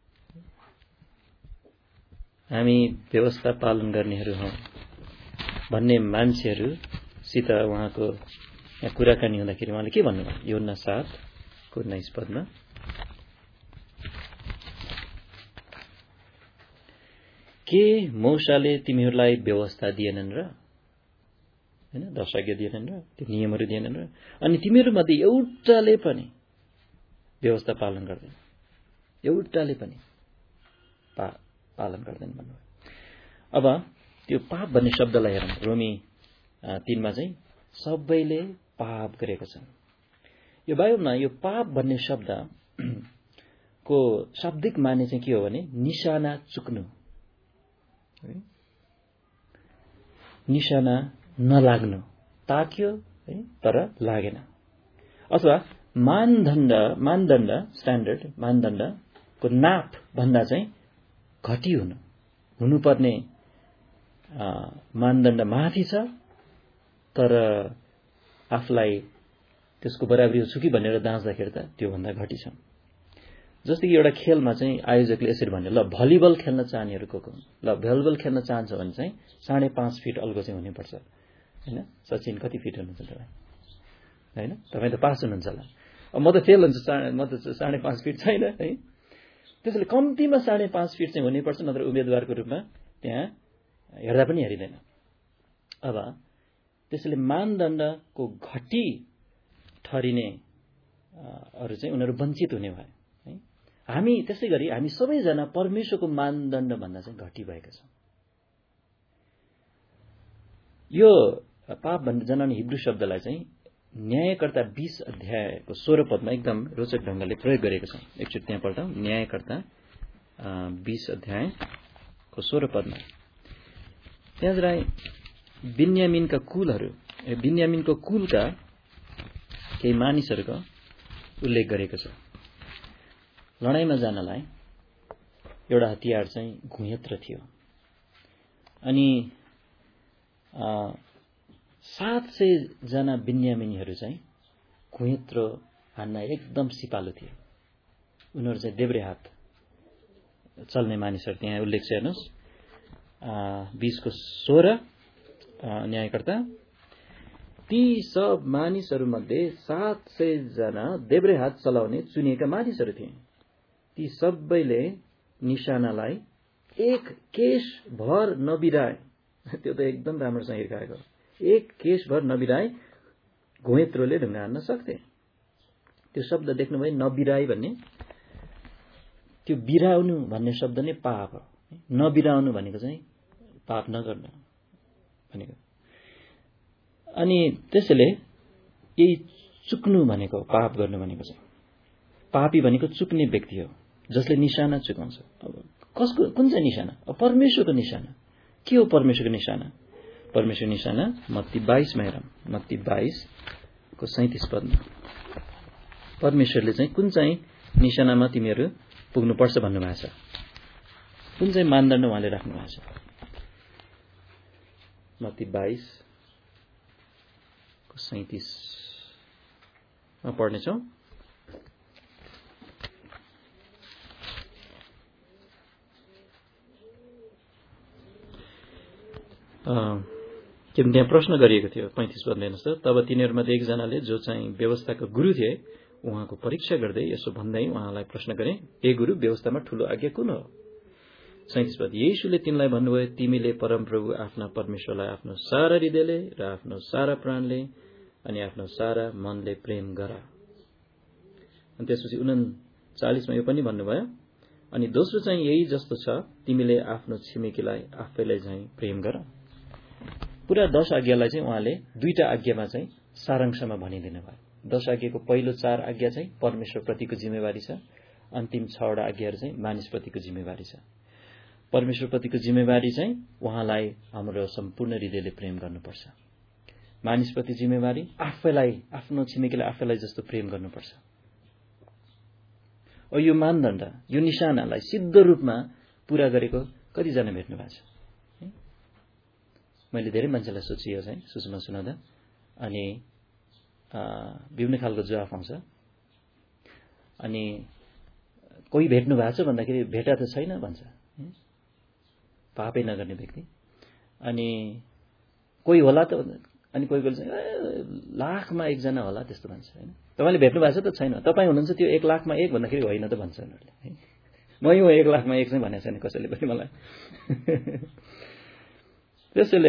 हामी व्यवस्था पालन गर्नेहरू हौं भन्ने मान्छेहरूसित उहाँको यहाँ कुराकानी हुँदाखेरि उहाँले के भन्नुभयो? यूहन्ना 7:19 पदमा, के मूसाले तिमीहरूलाई व्यवस्था दिएनन् र, हैन, 10 आज्ञा दिएनन् र, त्यो नियमहरू दिएनन् र, अनि तिमीहरू मध्ये एउटाले पनि व्यवस्था पालन गर्दैन, एउटाले पनि पालन गर्दैन भन्नुभयो। अब त्यो पाप भन्ने शब्दलाई हेरौँ। रोमी 3 मा चाहिँ सबैले पाप गरेका छन्। यो बाइबलमा यो पाप भन्ने शब्द को शाब्दिक माने चाहिँ के हो भने निशाना चुक्नु, निशाना नलाग्नु, ताक्यो है तर लागेन, अथवा मानदण्ड स्ट्यान्डर्ड, मानदण्डको नाप भन्दा चाहिँ घटी हुनुपर्ने मानदण्ड माथि छ, तर आफूलाई त्यसको बराबरी छु कि भनेर दाँच्दाखेरि त त्यो भन्दा घटी छ। जस्तै कि एउटा खेलमा चाहिँ आयोजकले यसरी भन्यो, ल भलिबल खेल्न चाहनेहरू को ल भलिबल खेल्न चाहन्छ भने चाहिँ 5.5 फिट अल्गो चाहिँ हुनुपर्छ हैन। सचिन कति फिट हुनुहुन्छ तपाईँ? हैन, तपाईँ त पास हुनुहुन्छ होला। अब म त फेल हुन्छ, म त 5.5 फिट छैन है। त्यसैले कम्तीमा 5.5 फिट चाहिँ हुनुपर्छ, नत्र उम्मेदवारको रूपमा त्यहाँ हेर्दा पनि हेरिँदैन। अब त्यसैले मानदण्डको घटी ठहरिने अरू चाहिँ उनीहरू वञ्चित हुने भयो है। हामी त्यसै गरी हामी सबैजना परमेश्वरको मानदण्ड भन्दा चाहिँ घटी भएका छौँ। यो पाप भन्ने जनाउने हिब्रू शब्दलाई चाहिँ न्यायकर्ता 20 अध्यायको 16 पदमा एकदम रोचक ढंगले प्रयोग गरेको छ। एकचोटि त्यहाँ पढ्दा न्यायकर्ता 20 अध्यायको 16 पदमा त्यहाँ चाहिँ बिन्यामिनका कुलहरू, बिन्यामिनको कुलका केही मानिसहरूको उल्लेख गरेको छ। लडाईँमा जानलाई एउटा हतियार चाहिँ घुयत्र थियो, अनि 700 जना बिन्यामिनीहरू चाहिँ घुयत्रो हान्न एकदम सिपालु थिए। उनीहरू चाहिँ देब्रे हात चल्ने मानिसहरू। त्यहाँ उल्लेख छ हेर्नुहोस् 20:16 न्यायकर्ता, ती सब मानिसहरू मध्ये 700 जना देब्रे हात चलाउने चुनिएका मानिसहरू थिए। ती सबैले निशानालाई एक केश भर नबिराए, त्यो त एकदम राम्रोसँग हिर्काएको, एक केश भर नबिराए घुयत्रोले ढुङ्गा हान्न सक्थे। त्यो शब्द देख्नुभयो नबिराई भन्ने, त्यो बिराउनु भन्ने शब्द नै पाप हो। नबिराउनु भनेको चाहिँ पाप नगर्नु भनेको। अनि त्यसैले यही चुक्नु भनेको पाप गर्नु भनेको चाहिँ, पापी भनेको चुक्ने व्यक्ति हो जसले निशाना चुकाउँछ। अब कसको, कुन चाहिँ निशाना? अब परमेश्वरको निशाना। के हो परमेश्वरको निशाना? परमेश्वरको निशाना मत्ती 22 मा हेरौँ। मत्ती 22को 37 पदमा परमेश्वरले चाहिँ कुन चाहिँ निशानामा तिमीहरू पुग्नुपर्छ भन्नुभएको छ, कुन चाहिँ मानदण्ड उहाँले राख्नु भएको छ। मत्ती 22को 37 मा पढ्नेछौँ। किन त्यहाँ प्रश्न गरिएको थियो 35 पद हेर्नुहोस् त। तब तिनीहरूमध्ये एकजनाले जो चाहिँ व्यवस्थाका गुरु थिए उहाँको परीक्षा गर्दै यसो भन्दै उहाँलाई प्रश्न गरे, ए गुरु, व्यवस्थामा ठूलो आज्ञा कुन हो? 37 पद येशूले तिनलाई भन्नुभयो तिमीले परमप्रभु आफ्ना परमेश्वरलाई आफ्नो सारा हृदयले र आफ्नो सारा प्राणले अनि आफ्नो सारा मनले प्रेम गर। अनि त्यसपछि 39 मा यो पनि भन्नुभयो अनि दोस्रो चाहिँ यही जस्तो छ तिमीले आफ्नो छिमेकीलाई आफैलाई झैं प्रेम गर। पुरा 10 आज्ञालाई चाहिँ उहाँले दुईटा आज्ञामा चाहिँ सारांशमा भनिदिनु भयो। 10 आज्ञाको पहिलो 4 आज्ञा चाहिँ परमेश्वर प्रतिको जिम्मेवारी छ, अन्तिम 6 वटा आज्ञाहरू चाहिँ मानिस प्रतिको जिम्मेवारी छ। परमेश्वर प्रतिको जिम्मेवारी चाहिँ उहाँलाई हाम्रो सम्पूर्ण हृदयले प्रेम गर्नुपर्छ। मानिस प्रति जिम्मेवारी आफैलाई आफ्नो छिमेकीलाई आफैलाई जस्तो प्रेम गर्नुपर्छ। अब यो मानदण्ड यो निशानालाई सिद्ध रूपमा पूरा गरेको कतिजना भेट्नु भएको छ? मैले धेरै मान्छेलाई सोचियो चाहिँ सुसमा सुनाउँदा अनि विभिन्न खालको जवाफ आउँछ। अनि कोही भेट्नु भएको छ भन्दाखेरि भेटा त छैन भन्छ, पापै नगर्ने व्यक्ति। अनि कोही होला त, अनि कोही चाहिँ लाखमा एकजना होला त्यस्तो भन्छ हैन। तपाईले भेट्नु भएको छ त? छैन। तपाईँ हुनुहुन्छ त्यो 1 लाखमा 1 भन्दाखेरि होइन त भन्छ उनीहरूले है। मै हो 1 लाखमा 1 चाहिँ भनेको छैन कसैले पनि मलाई। त्यसैले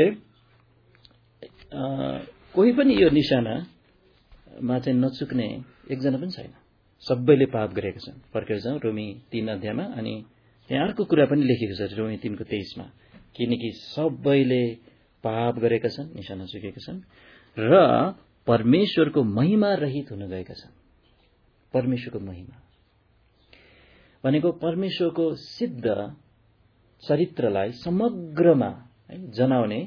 कोही पनि यो निशानामा चाहिँ नचुक्ने एकजना पनि छैन। सबैले पाप गरेका छन्। फर्केर जाउँ रोमी 3 अध्यायमा अनि त्यहाँ अर्को कुरा पनि लेखेको छ रोमी 3 को 23 मा, किनकि सबैले पाप गरेका छन्, निशाना चुकेका छन् र परमेश्वरको महिमा रहित हुन गएका छन्। परमेश्वरको महिमा भनेको परमेश्वरको सिद्ध चरित्रलाई समग्रमा जनाउने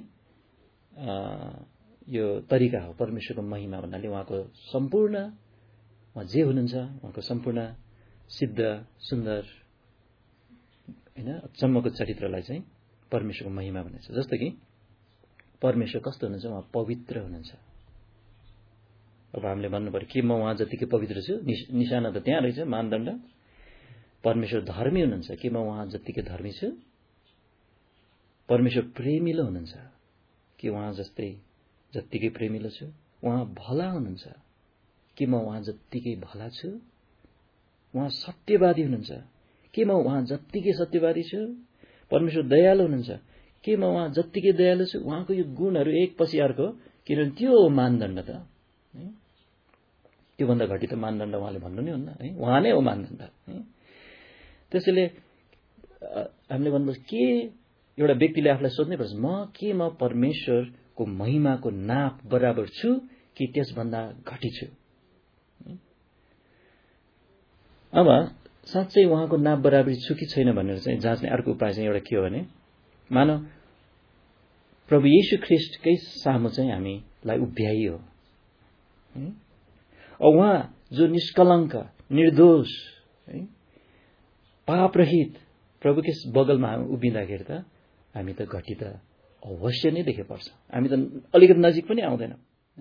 यो तरिका हो। परमेश्वरको महिमा भन्नाले उहाँको सम्पूर्ण उहाँ जे हुनुहुन्छ उहाँको सम्पूर्ण सिद्ध सुन्दर हैन अचम्मको चरित्रलाई चाहिँ परमेश्वरको महिमा भनिन्छ। जस्तो कि परमेश्वर कस्तो हुनुहुन्छ? उहाँ पवित्र हुनुहुन्छ। अब हामीले भन्नु पर्यो कि म उहाँ जतिकै पवित्र छु, निशाना त त्यहाँ रहेछ मानदण्ड। परमेश्वर धर्मी हुनुहुन्छ कि म उहाँ जतिकै धर्मी छु? परमेश्वर प्रेमिलो हुनुहुन्छ कि उहाँ जतिकै प्रेमिलो छु? उहाँ भला हुनुहुन्छ कि म उहाँ जतिकै भला छु? उहाँ सत्यवादी हुनुहुन्छ कि म उहाँ जतिकै सत्यवादी छु? परमेश्वर दयालु हुनुहुन्छ कि म उहाँ जतिकै दयालु छु? उहाँको यो गुणहरू एक पछि अर्को, किनभने त्यो हो मानदण्ड त। त्योभन्दा घटी त मानदण्ड उहाँले भन्नु नै हुन्न है, उहाँ नै हो मानदण्ड। त्यसैले हामीले भन्नुपर्छ के एउटा व्यक्तिले आफूलाई सोध्नै पर्छ, म परमेश्वरको महिमाको नाप बराबर छु कि त्यसभन्दा घटी छु? अब साँच्चै उहाँको नाप बराबरी छु कि छैन भनेर चाहिँ जाँच्ने अर्को उपाय चाहिँ एउटा के हो भने, मानव प्रभु येशू ख्रीष्टकै सामु चाहिँ हामीलाई उभ्याइयो। उहाँ जो निष्कलङ्क निर्दोष पापरहित प्रभुकै बगलमा हामी उभिँदाखेरि त हामी त घटी त अवश्य नै देखे पर्छ। हामी त अलिकति नजिक पनि आउँदैन।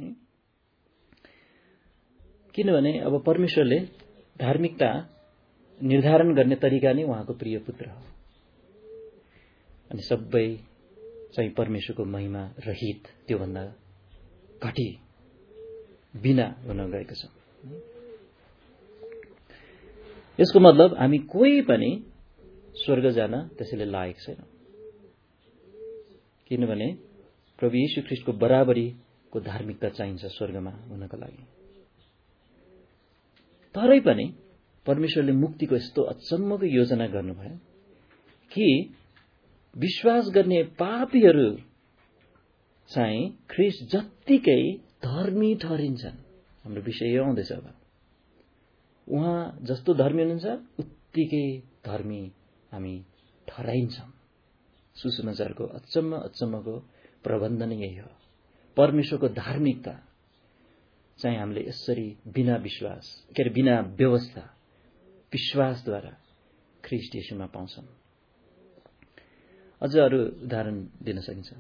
किनभने अब परमेश्वरले धार्मिकता निर्धारण गर्ने तरिका नै उहाँको प्रिय पुत्र हो। अनि सबै चाहिँ परमेश्वरको महिमा रहित त्योभन्दा घटी बिना हुन गएको छ। यसको मतलब हामी कोही पनि स्वर्ग जान त्यसैले लायक छैन, किनभने प्रभु येशू ख्रीष्टको बराबरीको धार्मिकता चाहिन्छ स्वर्गमा हुनको लागि। तरै पनि परमेश्वरले मुक्तिको यस्तो अचम्मको योजना गर्नुभयो कि विश्वास गर्ने पापीहरू चाहिँ ख्रीष्ट जत्तिकै धर्मी ठहरिन्छन्। हाम्रो विषय यो आउँदैछ। अब उहाँ जस्तो धर्मी हुनुहुन्छ उत्तिकै धर्मी हामी ठहराइन्छौँ। सुसमाचारको अचम्मको प्रबन्धन यही हो। परमेश्वरको धार्मिकता चाहिँ हामीले यसरी बिना विश्वास बिना व्यवस्था विश्वासद्वारा ख्रीष्ट येशूमा पाउँछौँ। अझ अरू उदाहरण दिन सकिन्छ।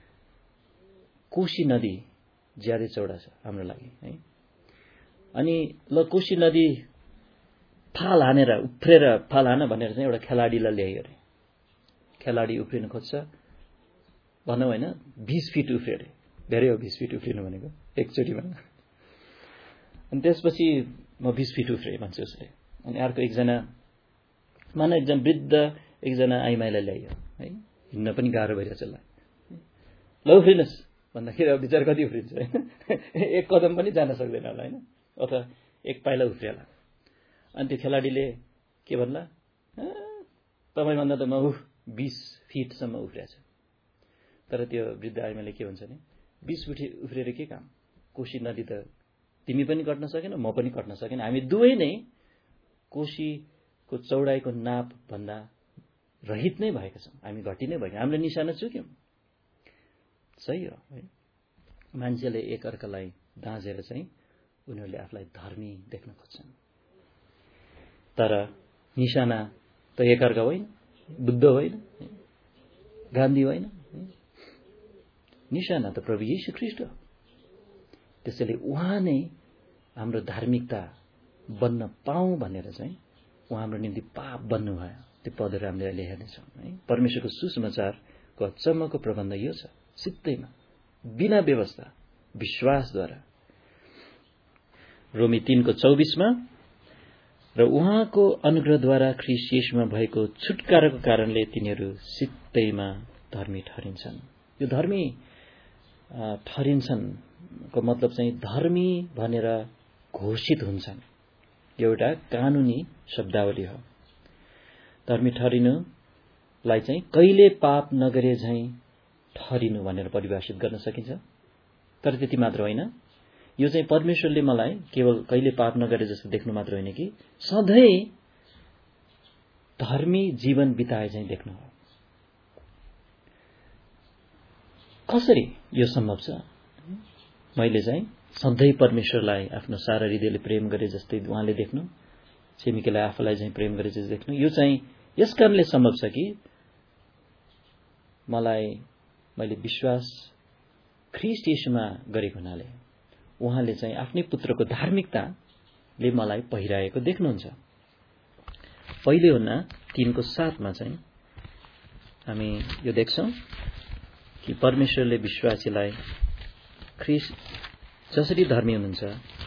कोशी नदी ज्यादै चौडा छ हाम्रो लागि है। अनि ल कोशी नदी फाल हानेर उफ्रेर फाल हान भनेर चाहिँ एउटा खेलाडीलाई ल्याइयो अरे। खेलाडी उफ्रिन खोज्छ भनौँ होइन, 20 फिट उफ्रियो अरे। धेरै हो 20 फिट उफ्रिनु भनेको एकचोटिमा। अनि त्यसपछि म 20 फिट उफ्रेँ भन्छ उसले। अनि अर्को एकजना वृद्ध एकजना आइमाईलाई ल्याइयो है, हिँड्न पनि गाह्रो भइरहेछ ल उफ्रिनुहोस् भन्दाखेरि अब विचार कति उफ्रिन्छ होइन, एक कदम पनि जान सक्दैन होला होइन, अथवा एक पाइला उफ्रिएला। अनि त्यो खेलाडीले के भन्ला, तपाईँभन्दा त म 20 फिटसम्म उफ्रिएछ। तर त्यो वृद्ध आइमाले के भन्छ भने 20 फिट उफ्रिएर के काम, कोशी नदी त तिमी पनि कट्न सकेन म पनि कट्न सकेन, हामी दुवै नै कोशीको चौडाइको नाप भन्दा रहित नै भएका छौँ, हामी घटी नै भएका, हामीले निशाना चुक्यौँ। सही हो है। मान्छेले एकअर्कालाई दाँजेर चाहिँ उनीहरूले आफूलाई धर्मी देख्न खोज्छन्, तर निशाना त एकअर्का होइन, बुद्ध होइन, गान्धी होइन, निशाना त प्रभु येशू ख्रीष्ट हो। त्यसैले उहाँ नै हाम्रो धार्मिकता बन्न पाऊँ भनेर चाहिँ उहाँ हाम्रो निम्ति पाप बन्नुभयो। त्यो पदहरू हामीले अहिले हेर्नेछौँ है। परमेश्वरको सुसमाचारको अचम्मको प्रबन्ध यो छ, सित्तैमा बिना व्यवस्था विश्वासद्वारा। रोमी 3:24 र उहाँको अनुग्रहद्वारा ख्रीष्ट येशूमा भएको छुटकाराको कारणले तिनीहरू सित्तैमा धर्मी ठहरिन्छन्। यो धर्मी ठहरिन्छन् को मतलब चाहिँ धर्मी भनेर घोषित हुन्छन्, एउटा कानुनी शब्दावली हो। धर्मी ठहरिनुलाई चाहिँ कहिले पाप नगरे झैं ठहरिनु भनेर परिभाषित गर्न सकिन्छ। तर त्यति मात्र होइन, यो चाहिँ परमेश्वरले मलाई केवल कहिले पाप नगरे जस्तो देख्नु मात्र होइन कि सधैँ धर्मी जीवन बिताए चाहिँ देख्नु हो। कसरी यो सम्भव छ? मैले चाहिँ सधैँ परमेश्वरलाई आफ्नो सारा हृदयले प्रेम गरे जस्तै उहाँले देख्नु, छिमेकीलाई आफूलाई चाहिँ प्रेम गरे जस्तै देख्नु, यो चाहिँ यस कारणले सम्भव छ कि मैले विश्वास ख्रीष्ट येशूमा गरेको हुनाले उहाँले चाहिँ आफ्नै पुत्रको धार्मिकताले मलाई पहिराएको देख्नुहुन्छ। पहिले हुन्न 3:7 चाहिँ हामी यो देख्छौं कि परमेश्वरले विश्वासीलाई ख्रीष्ट जसरी धर्मी हुनुहुन्छ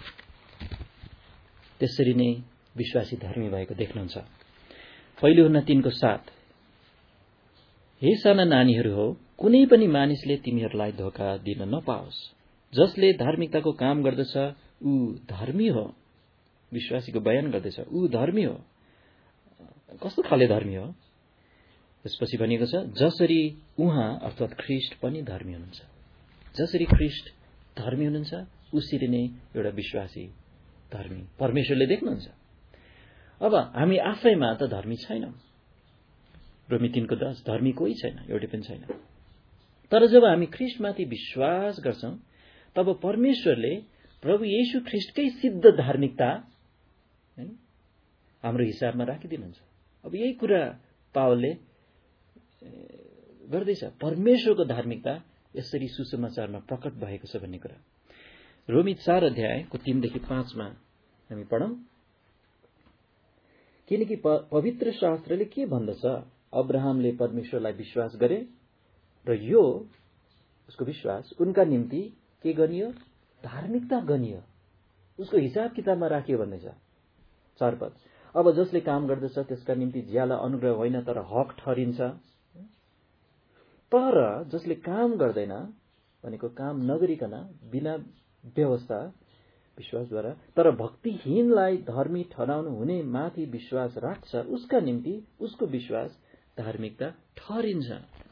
त्यसरी नै विश्वासी धर्मी भएको देख्नुहुन्छ। पहिले हुन्न 3:7, हे साना नानीहरू हो, कुनै पनि मानिसले तिमीहरूलाई धोका दिन नपाओस्। जसले धार्मिकताको काम गर्दछ ऊ धर्मी हो। विश्वासीको बयान गर्दैछ, ऊ धर्मी हो। कस्तो खाले धर्मी हो? त्यसपछि भनिएको छ जसरी उहाँ अर्थात् ख्रीष्ट पनि धर्मी हुनुहुन्छ। जसरी ख्रीष्ट धर्मी हुनुहुन्छ उसरी नै एउटा विश्वासी धर्मी परमेश्वरले देख्नुहुन्छ। अब हामी आफैमा त धर्मी छैनौं। रोमी 3:10 धर्मी कोही छैन, एउटै पनि छैन। तर जब हामी ख्रीष्टमाथि विश्वास गर्छौं तब परमेश्वरले प्रभु येशू ख्रीष्टकै सिद्ध धार्मिकता हाम्रो हिसाबमा राखिदिनुहुन्छ। अब यही कुरा पावलले गर्दैछ, परमेश्वरको धार्मिकता यसरी सुसमाचारमा प्रकट भएको छ भन्ने कुरा। रोमी 4:3-5 हामी पढौं। किनकि पवित्र शास्त्रले के भन्दछ? अब्राहमले परमेश्वरलाई विश्वास गरे र यो उसको विश्वास उनका निम्ति के गनियो? धार्मिकता गनियो, उसको हिसाब किताबमा राखियो भन्दैछ। 4 पद, अब जसले काम गर्दछ त्यसका निम्ति ज्याला अनुग्रह होइन तर हक ठहरिन्छ। तर जसले काम गर्दैन भनेको काम नगरिकन बिना व्यवस्था विश्वासद्वारा तर भक्तिहीनलाई धर्मी ठहराउनु हुने माथि विश्वास राख्छ, उसका निम्ति उसको विश्वास धार्मिकता ठहरिन्छ।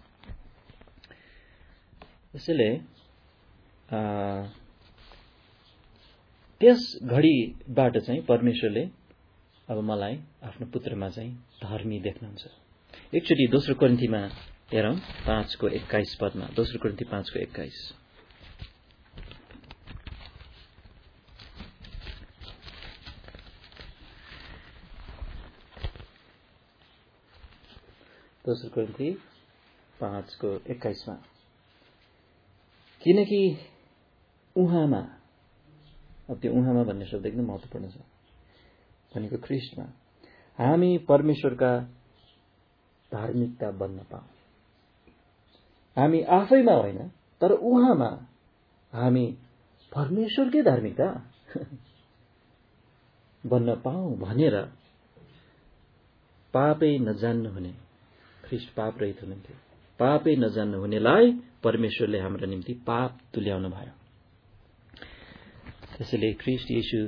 त्यसैले त्यस घडीबाट चाहिँ परमेश्वरले अब मलाई आफ्नो पुत्रमा चाहिँ धर्मी देख्नुहुन्छ। एकचोटि दोस्रो कोरिन्थीमा हेरौं 5:21 पदमा। दोस्रो कोरिन्थी 5:21। दोस्रो कोरिन्थी 5:21 किनकि उहाँमा, अब त्यो उहाँमा भन्ने शब्द एकदम महत्त्वपूर्ण छ, भनेको ख्रीष्टमा हामी परमेश्वरका धार्मिकता बन्न पाऊँ। हामी आफैमा होइन तर उहाँमा हामी परमेश्वरकै धार्मिकता बन्न पाऊँ भनेर पापै नजान्नु हुने ख्रीष्ट पाप रहित हुनुहुन्थ्यो। पापै नजान्नु हुनेलाई परमेश्वरले हाम्रो निम्ति पाप तुल्याउनु भयो। त्यसैले ख्रीष्ट येशू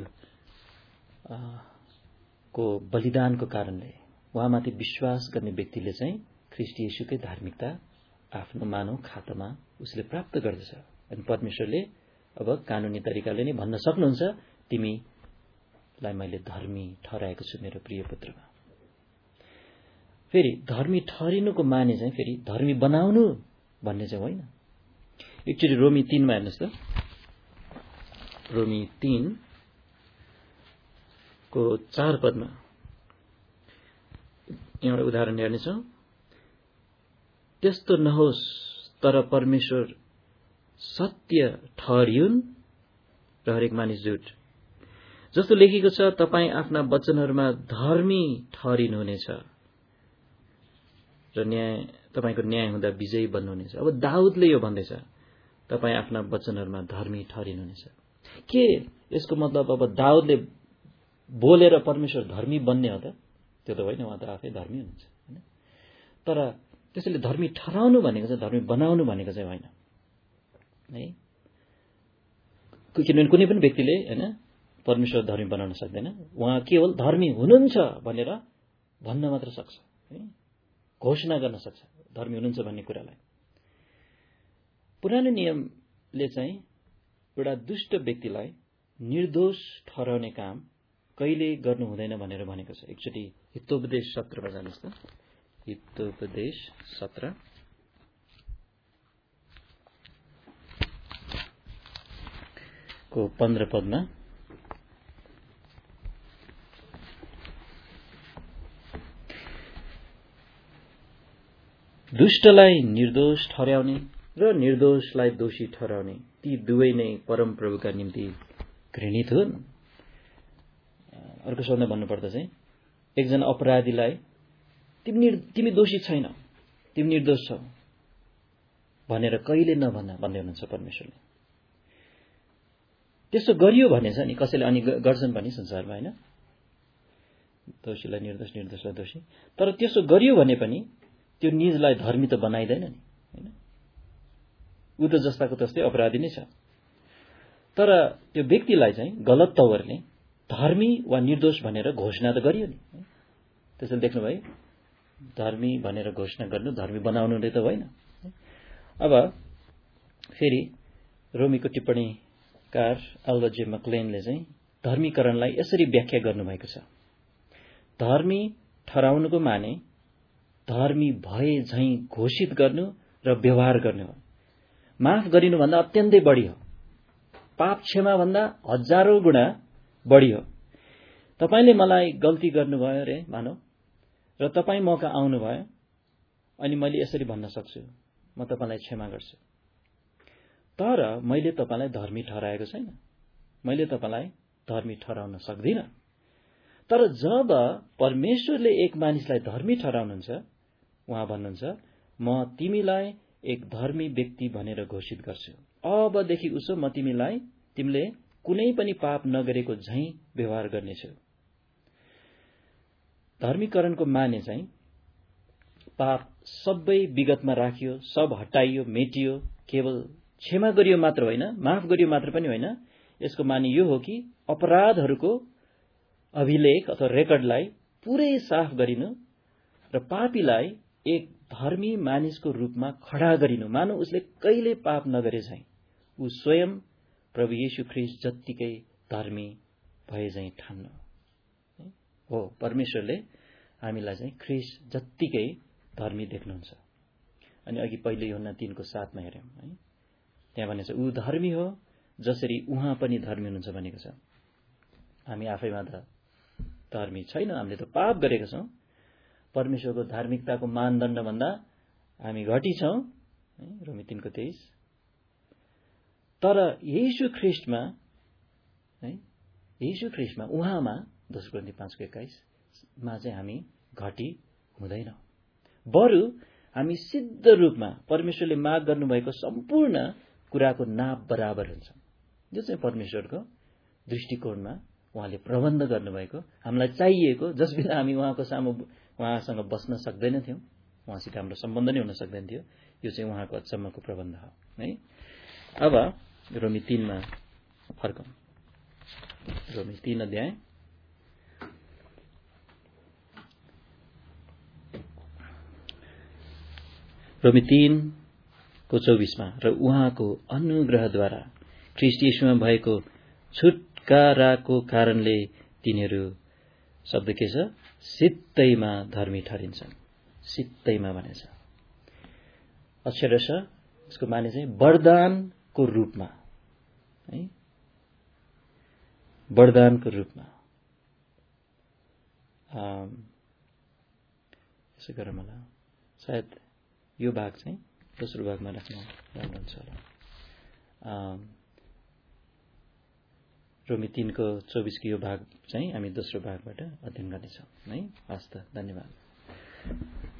को बलिदानको कारणले उहाँमाथि विश्वास गर्ने व्यक्तिले चाहिँ ख्रीष्ट येशूकै धार्मिकता आफ्नो मानव खातामा उसले प्राप्त गर्दछ। अनि परमेश्वरले अब कानुनी तरिकाले नै भन्न सक्नुहुन्छ, तिमीलाई मैले धर्मी ठहराएको छु मेरो प्रिय पुत्रमा। फेरि धर्मी ठहरिनुको माने चाहिँ फेरि धर्मी बनाउनु भन्ने चाहिँ होइन। एकचोटि रोमी 3 मा हेर्नुहोस् त, रोमी 3 को 4 पदमा एउटा उदाहरण हेर्नेछौँ। त्यस्तो नहोस् तर परमेश्वर सत्य ठहरियुन् र हरेक मानिस झुट। जस्तो लेखेको छ, तपाईँ आफ्ना वचनहरूमा धर्मी ठहरिनुहुनेछ र तपाईको न्याय हुँदा विजयी बन्नुहुनेछ। अब दाउदले यो भन्दैछ, तपाईँ आफ्ना वचनहरूमा धर्मी ठहरिनुहुनेछ। के यसको मतलब अब दाउदले बोलेर परमेश्वर धर्मी बन्ने हो त? त्यो त होइन, उहाँ त आफै धर्मी हुनुहुन्छ हैन। तर त्यसैले धर्मी ठहराउनु भनेको चाहिँ धर्मी बनाउनु भनेको चाहिँ होइन है। किनभने कुनै पनि व्यक्तिले हैन परमेश्वर धर्मी बनाउन सक्दैन। उहाँ केवल धर्मी हुनुहुन्छ भनेर भन्न मात्र सक्छ है, घोषणा गर्न सक्छ धर्मी हुनुहुन्छ भन्ने कुरालाई। पुरानो नियमले चाहिँ एउटा दुष्ट व्यक्तिलाई निर्दोष ठहराउने काम कहिले गर्नु हुँदैन भनेर भनेको छ। एकचोटि हितोपदेश 17 मा जानुस् त, हितोपदेश 17 को 15 पदमा दुष्टलाई निर्दोष ठहराउने र निर्दोषलाई दोषी ठहराउने ती दुवै नै परमप्रभुका निम्ति घृणित हुन्। अर्को शब्दमा भन्नुपर्दा चाहिँ एकजना अपराधीलाई तिमी दोषी छैनौ, तिमी निर्दोष छौ भनेर कहिले नभन्न भन्दै हुनुहुन्छ परमेश्वरले। त्यसो गरियो भने चाहिँ नि कसैले अनि गर्छन् पनि संसारमा हैन, दोषीलाई निर्दोष, निर्दोषलाई दोषी। तर त्यसो गरियो भने पनि त्यो निजलाई धर्मी त बनाइदैन नि हैन। उ त जस्ताको तस्तै अपराधी नै छ। तर त्यो व्यक्तिलाई चाहिँ गलत तवरले धर्मी वा निर्दोष भनेर घोषणा त गरियो नि। त्यसैले देख्नुभयो, धर्मी भनेर घोषणा गर्नु धर्मी बनाउनु नै त होइन। अब फेरि रोमीको टिप्पणीकार अल्बर्ट जे मक्लेनले चाहिँ धर्मीकरणलाई यसरी व्याख्या गर्नुभएको छ। धर्मी ठहराउनुको माने धर्मी भए झैं घोषित गर्नु र व्यवहार गर्नु हो। माफ गरिनुभन्दा अत्यन्तै बढी हो। पाप क्षमा भन्दा हजारौं गुणा बढी हो। तपाईले मलाई गल्ती गर्नुभयो रे मानव, र तपाई मौका आउनुभयो, अनि मैले यसरी भन्न सक्छु, म तपाईलाई क्षमा गर्छु। तर मैले तपाईलाई धर्मी ठहराएको छैन, मैले तपाईलाई धर्मी ठहराउन सक्दिन। तर जब परमेश्वरले एक मानिसलाई धर्मी ठहराउनुहुन्छ, उहाँ भन्नुहुन्छ, म तिमीलाई एक धर्मी व्यक्ति भनेर घोषित गर्छु। अबदेखि उसो म तिमीले कुनै पनि पाप नगरेको झैं व्यवहार गर्नेछु। धर्मीकरणको माने चाहिँ पाप सबै विगतमा राखियो, सब हटाइयो, मेटियो, केवल क्षमा गरियो मात्र होइन, माफ गरियो मात्र पनि होइन। यसको माने यो हो कि अपराधहरूको अभिलेख अथवा रेकर्डलाई पुरै साफ गरिनु र पापीलाई एक धर्मी मानिसको रूपमा खडा गरिनु, मानौ उसले कहिले पाप नगरे झैं, ऊ स्वयं प्रभु येशू ख्रीष्ट जत्तिकै धर्मी भए झैं ठान्नु हो। परमेश्वरले हामीलाई चाहिँ ख्रीष्ट जत्तिकै धर्मी देख्नुहुन्छ। अनि अघि पहिले यूहन्ना 3 को 7 मा हेर्यौं है, त्यहाँ भनेको छ ऊ धर्मी हो जसरी उहाँ पनि धर्मी हुनुहुन्छ भनेको छ। हामी आफैमा त धर्मी छैन, हामीले त पाप गरेका छौं। परमेश्वरको धार्मिकताको मानदण्ड भन्दा हामी घटी छौं, रोमी 3 को 23। तर येशू ख्रीष्टमा उहाँमा 2 कोरिन्थी 5 को 21 मा चाहिँ हामी घटी हुँदैनौं। बरु हामी सिद्ध रूपमा परमेश्वरले माग गर्नुभएको सम्पूर्ण कुराको नाप बराबर हुन्छ, जो चाहिँ परमेश्वरको दृष्टिकोणमा उहाँले प्रबन्ध गर्नुभएको, हामीलाई चाहिएको, जसबिना हामी उहाँको सामु उहाँसँग बस्न सक्दैनथ्यौं, उहाँसित हाम्रो सम्बन्ध नै हुन सक्दैन थियो। यो चाहिँ उहाँको अचम्मको प्रबन्ध हो है। अब रोमी 3 मा फर्कौं। रोमी 3 अध्याय रोमी 3 को 24 मा र उहाँको अनुग्रहद्वारा ख्रीष्ट येशूमा भएको छुटकाराको कारणले तिनीहरू शब्द के छ? सित्तैमा धर्मी ठहरिन्छन्। सित्तैमा भनेछ। अक्षरशः यसको माने चाहिँ वरदानको रूपमा है, वरदानको रूपमा। यसो गरौँ होला, सायद यो भाग चाहिँ दोस्रो भागमा राख्नु राम्रो हुन्छ होला। रोमी 3 को 24 को यो भाग चाहिँ हामी दोस्रो भागबाट अध्ययन गर्नेछौँ है। हस् त, धन्यवाद।